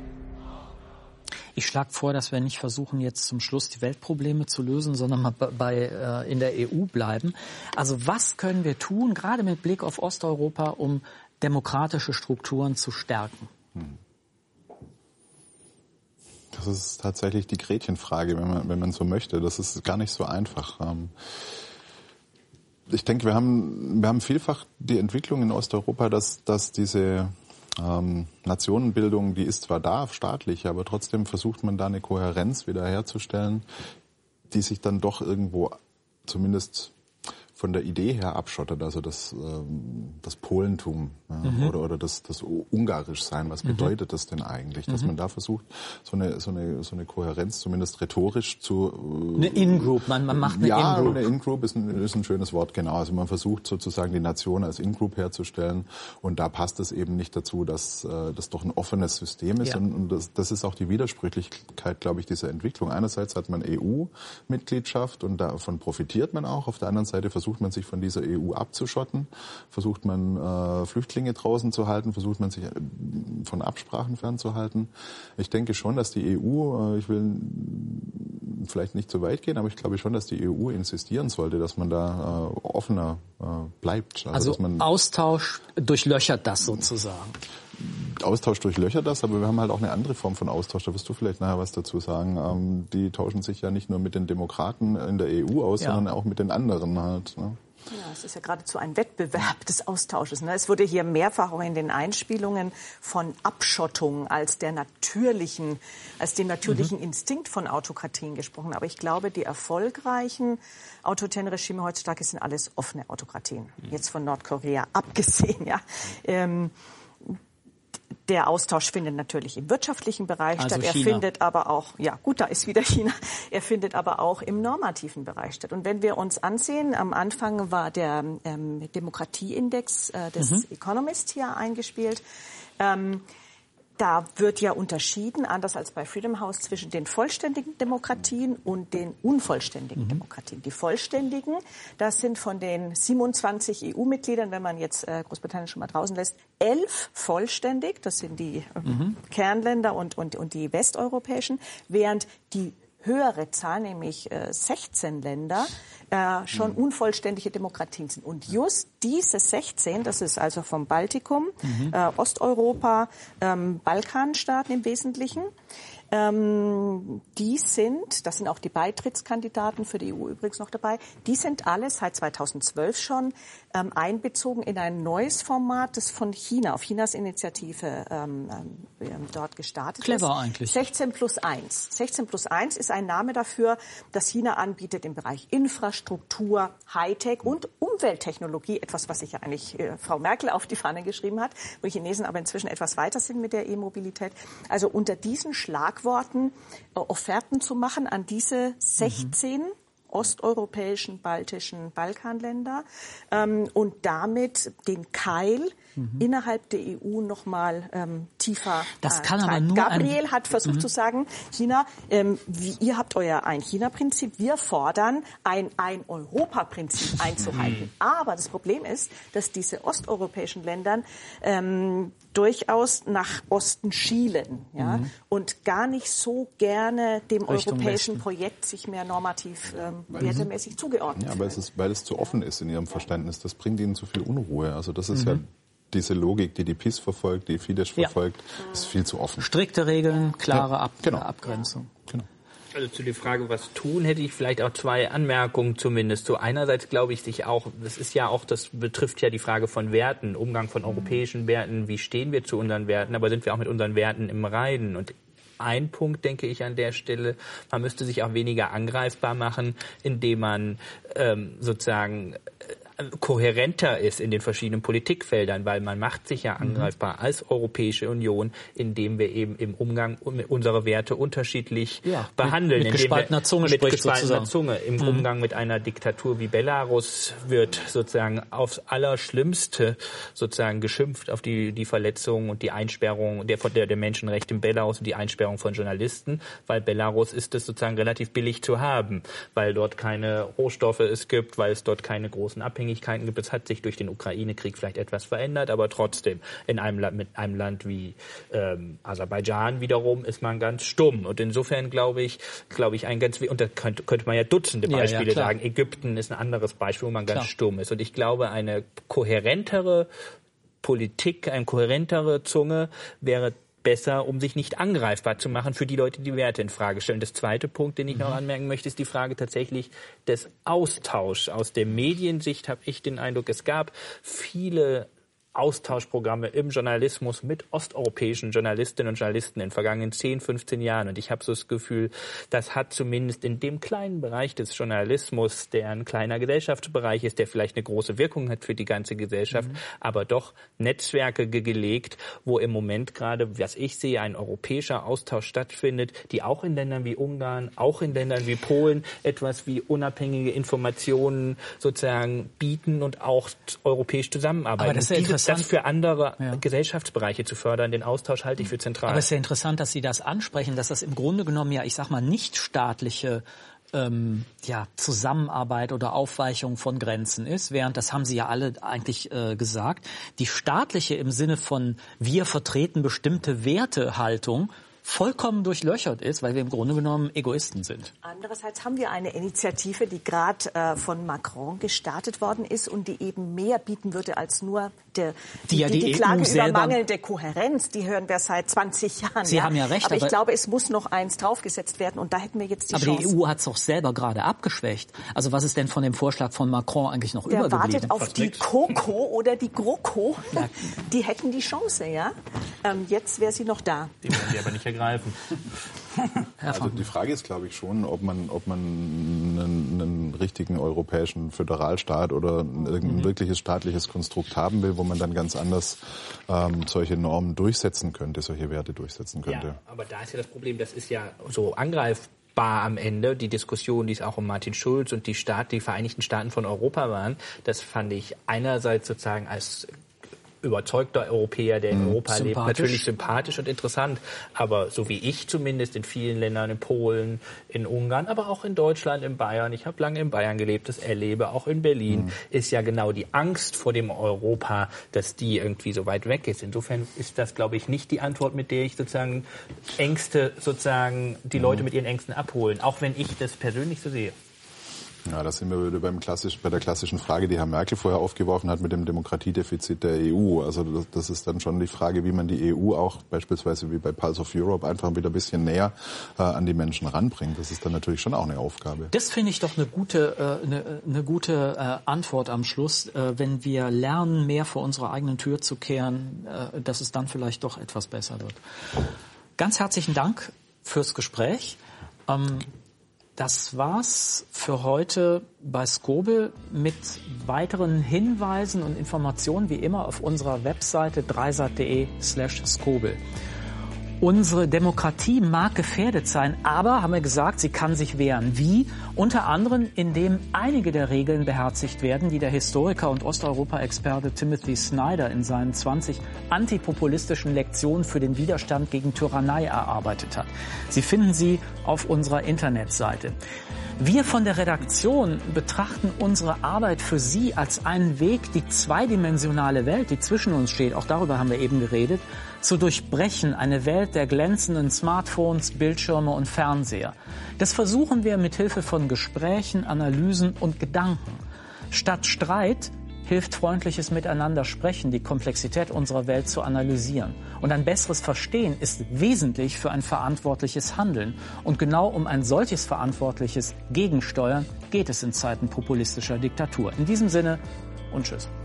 Ich schlage vor, dass wir nicht versuchen, jetzt zum Schluss die Weltprobleme zu lösen, sondern mal bei, äh, in der E U bleiben. Also was können wir tun, gerade mit Blick auf Osteuropa, um demokratische Strukturen zu stärken? Das ist tatsächlich die Gretchenfrage, wenn man, wenn man so möchte. Das ist gar nicht so einfach. Ich denke, wir haben, wir haben vielfach die Entwicklung in Osteuropa, dass, dass diese ähm, Nationenbildung, die ist zwar da, staatlich, aber trotzdem versucht man da eine Kohärenz wiederherzustellen, die sich dann doch irgendwo zumindest von der Idee her abschottet, also das, ähm, das Polentum ja, mhm. oder, oder das, das Ungarischsein. Was bedeutet mhm. das denn eigentlich? Dass mhm. man da versucht, so eine, so eine, so eine Kohärenz zumindest rhetorisch zu... Äh, eine In-Group, man, man macht eine ja, In-Group. Ja, eine In-Group ist ein, ist ein schönes Wort, genau. Also man versucht sozusagen die Nation als In-Group herzustellen und da passt es eben nicht dazu, dass äh, das doch ein offenes System ist ja. und, und das, das ist auch die Widersprüchlichkeit, glaube ich, dieser Entwicklung. Einerseits hat man E U-Mitgliedschaft und davon profitiert man auch. Auf der anderen Seite versucht man sich von dieser E U abzuschotten, versucht man äh, Flüchtlinge draußen zu halten, versucht man sich äh, von Absprachen fernzuhalten. Ich denke schon, dass die E U, äh, ich will vielleicht nicht zu weit gehen, aber ich glaube schon, dass die E U insistieren sollte, dass man da äh, offener äh, bleibt. Also, also dass man Austausch durchlöchert das sozusagen. Austausch durchlöchert das, aber wir haben halt auch eine andere Form von Austausch. Da wirst du vielleicht nachher was dazu sagen. Ähm, die tauschen sich ja nicht nur mit den Demokraten in der E U aus, ja. sondern auch mit den anderen halt. Ne? Ja, es ist ja geradezu ein Wettbewerb des Austausches. Ne? Es wurde hier mehrfach auch in den Einspielungen von Abschottung als der natürlichen, als dem natürlichen mhm. Instinkt von Autokratien gesprochen. Aber ich glaube, die erfolgreichen autoritären Regime heutzutage sind alles offene Autokratien. Mhm. Jetzt von Nordkorea abgesehen, ja. Ähm, Der Austausch findet natürlich im wirtschaftlichen Bereich also statt. Er China. findet aber auch, ja gut, da ist wieder China. Er findet aber auch im normativen Bereich statt. Und wenn wir uns ansehen, am Anfang war der ähm, Demokratieindex äh, des mhm. Economist hier eingespielt. Ähm, Da wird ja unterschieden, anders als bei Freedom House, zwischen den vollständigen Demokratien und den unvollständigen mhm. Demokratien. Die vollständigen, das sind von den siebenundzwanzig E U-Mitgliedern, wenn man jetzt äh, Großbritannien schon mal draußen lässt, elf vollständig, das sind die äh, mhm. Kernländer und, und, und die westeuropäischen, während die höhere Zahl, nämlich äh, sechzehn Länder, äh, schon mhm. unvollständige Demokratien sind. Und just diese sechzehn, das ist also vom Baltikum, mhm. äh, Osteuropa, ähm, Balkanstaaten im Wesentlichen, ähm, die sind, das sind auch die Beitrittskandidaten für die E U übrigens noch dabei, die sind alle seit zweitausendzwölf schon ähm, einbezogen in ein neues Format, das von China, auf Chinas Initiative ähm, ähm, dort gestartet Clever ist. Clever eigentlich. sechzehn plus eins. sechzehn plus eins ist ein Name dafür, dass China anbietet im Bereich Infrastruktur, Hightech und Umwelttechnologie, etwas, was sich ja eigentlich äh, Frau Merkel auf die Fahne geschrieben hat, wo die Chinesen aber inzwischen etwas weiter sind mit der E-Mobilität. Also unter diesen Schlagworten äh, Offerten zu machen an diese sechzehn mhm. osteuropäischen, baltischen Balkanländer ähm, und damit den Keil mhm. innerhalb der E U noch mal ähm, tiefer. Das äh, kann aber nur Gabriel ein hat versucht mhm. zu sagen, China, ähm, wie, ihr habt euer Ein-China-Prinzip, wir fordern ein Ein-Europa-Prinzip einzuhalten. Mhm. Aber das Problem ist, dass diese osteuropäischen Länder ähm, durchaus nach Osten schielen, ja, mhm. und gar nicht so gerne dem Richtung europäischen Westen. Projekt sich mehr normativ ähm, wertemäßig zugeordnet. Ja, aber es ist, weil es zu offen ist in ihrem Verständnis. Das bringt ihnen zu viel Unruhe. Also das ist mhm. ja diese Logik, die die P I S verfolgt, die Fidesz verfolgt, ja. ist viel zu offen. Strikte Regeln, klare ja, Ab genau. Abgrenzung. Genau. Also zu der Frage, was tun, hätte ich vielleicht auch zwei Anmerkungen zumindest. So einerseits glaube ich sich auch, das ist ja auch, das betrifft ja die Frage von Werten, Umgang von europäischen Werten, wie stehen wir zu unseren Werten, aber sind wir auch mit unseren Werten im Reinen? Und ein Punkt, denke ich, an der Stelle, man müsste sich auch weniger angreifbar machen, indem man ähm, sozusagen kohärenter ist in den verschiedenen Politikfeldern, weil man macht sich ja angreifbar mhm. als Europäische Union, indem wir eben im Umgang unsere Werte unterschiedlich ja, behandeln. Mit, mit gespaltener Zunge mit spricht gespaltener sozusagen. Zunge. Im mhm. Umgang mit einer Diktatur wie Belarus wird sozusagen aufs Allerschlimmste sozusagen geschimpft auf die, die Verletzungen und die Einsperrung der, der, der Menschenrechte in Belarus und die Einsperrung von Journalisten, weil Belarus ist es sozusagen relativ billig zu haben, weil dort keine Rohstoffe es gibt, weil es dort keine großen Abhängigkeiten gibt. Es hat sich durch den Ukraine-Krieg vielleicht etwas verändert, aber trotzdem in einem Land, mit einem Land wie ähm, Aserbaidschan wiederum ist man ganz stumm. Und insofern glaube ich, glaube ich ein ganz, und da könnte, könnte man ja Dutzende Beispiele ja, ja, sagen. Ägypten ist ein anderes Beispiel, wo man ganz klar. stumm ist. Und ich glaube, eine kohärentere Politik, eine kohärentere Zunge wäre besser, um sich nicht angreifbar zu machen für die Leute, die Werte in Frage stellen. Das zweite Punkt, den ich noch anmerken möchte, ist die Frage tatsächlich des Austauschs. Aus der Mediensicht habe ich den Eindruck, es gab viele Austauschprogramme im Journalismus mit osteuropäischen Journalistinnen und Journalisten in den vergangenen zehn, fünfzehn Jahren. Und ich habe so das Gefühl, das hat zumindest in dem kleinen Bereich des Journalismus, der ein kleiner Gesellschaftsbereich ist, der vielleicht eine große Wirkung hat für die ganze Gesellschaft, mhm. aber doch Netzwerke ge- gelegt, wo im Moment gerade, was ich sehe, ein europäischer Austausch stattfindet, die auch in Ländern wie Ungarn, auch in Ländern wie Polen etwas wie unabhängige Informationen sozusagen bieten und auch europäisch zusammenarbeiten. Aber das ist ja Das für andere ja. Gesellschaftsbereiche zu fördern, den Austausch halte ich für zentral. Aber es ist ja interessant, dass Sie das ansprechen, dass das im Grunde genommen ja, ich sag mal, nicht staatliche ähm, ja, Zusammenarbeit oder Aufweichung von Grenzen ist, während, das haben Sie ja alle eigentlich äh, gesagt, die staatliche im Sinne von wir vertreten bestimmte Wertehaltung vollkommen durchlöchert ist, weil wir im Grunde genommen Egoisten sind. Andererseits haben wir eine Initiative, die gerade äh, von Macron gestartet worden ist und die eben mehr bieten würde als nur der, die, die, ja die, die, die Klage über mangelnde Kohärenz. Die hören wir seit zwanzig Jahren. Sie ja. haben ja recht. Aber, aber ich glaube, es muss noch eins draufgesetzt werden und da hätten wir jetzt die aber Chance. Aber die E U hat es doch selber gerade abgeschwächt. Also was ist denn von dem Vorschlag von Macron eigentlich noch der übergeblieben? Der wartet auf die COCO oder die GroKo. Ja. Die hätten die Chance, ja. Ähm, jetzt wäre sie noch da. Die werden sie aber nicht ergreifen. Also die Frage ist, glaube ich, schon, ob man, ob man einen, einen richtigen europäischen Föderalstaat oder ein, ein mhm. wirkliches staatliches Konstrukt haben will, wo man dann ganz anders ähm, solche Normen durchsetzen könnte, solche Werte durchsetzen könnte. Ja, aber da ist ja das Problem, das ist ja so angreifbar am Ende, die Diskussion, die es auch um Martin Schulz und die Staat, die Vereinigten Staaten von Europa waren, das fand ich einerseits sozusagen als überzeugter Europäer, der in Europa lebt, natürlich sympathisch und interessant. Aber so wie ich zumindest in vielen Ländern, in Polen, in Ungarn, aber auch in Deutschland, in Bayern, ich habe lange in Bayern gelebt, das erlebe, auch in Berlin, mhm. ist ja genau die Angst vor dem Europa, dass die irgendwie so weit weg ist. Insofern ist das, glaube ich, nicht die Antwort, mit der ich sozusagen Ängste, sozusagen die Leute mhm. mit ihren Ängsten abholen, auch wenn ich das persönlich so sehe. Ja, da sind wir wieder beim klassisch, bei der klassischen Frage, die Herr Merkel vorher aufgeworfen hat mit dem Demokratiedefizit der E U. Also das, das ist dann schon die Frage, wie man die E U auch beispielsweise wie bei Pulse of Europe einfach wieder ein bisschen näher äh, an die Menschen ranbringt. Das ist dann natürlich schon auch eine Aufgabe. Das finde ich doch eine gute, äh, eine, eine gute äh, Antwort am Schluss, äh, wenn wir lernen, mehr vor unserer eigenen Tür zu kehren, äh, dass es dann vielleicht doch etwas besser wird. Ganz herzlichen Dank fürs Gespräch. Ähm, Das war's für heute bei Skobel mit weiteren Hinweisen und Informationen wie immer auf unserer Webseite dreisat.de slash Skobel. Unsere Demokratie mag gefährdet sein, aber, haben wir gesagt, sie kann sich wehren. Wie? Unter anderem, indem einige der Regeln beherzigt werden, die der Historiker und Osteuropa-Experte Timothy Snyder in seinen zwanzig antipopulistischen Lektionen für den Widerstand gegen Tyrannei erarbeitet hat. Sie finden sie auf unserer Internetseite. Wir von der Redaktion betrachten unsere Arbeit für Sie als einen Weg, die zweidimensionale Welt, die zwischen uns steht, auch darüber haben wir eben geredet, zu durchbrechen, eine Welt der glänzenden Smartphones, Bildschirme und Fernseher. Das versuchen wir mit Hilfe von Gesprächen, Analysen und Gedanken. Statt Streit hilft freundliches Miteinander sprechen, die Komplexität unserer Welt zu analysieren. Und ein besseres Verstehen ist wesentlich für ein verantwortliches Handeln. Und genau um ein solches verantwortliches Gegensteuern geht es in Zeiten populistischer Diktatur. In diesem Sinne und tschüss.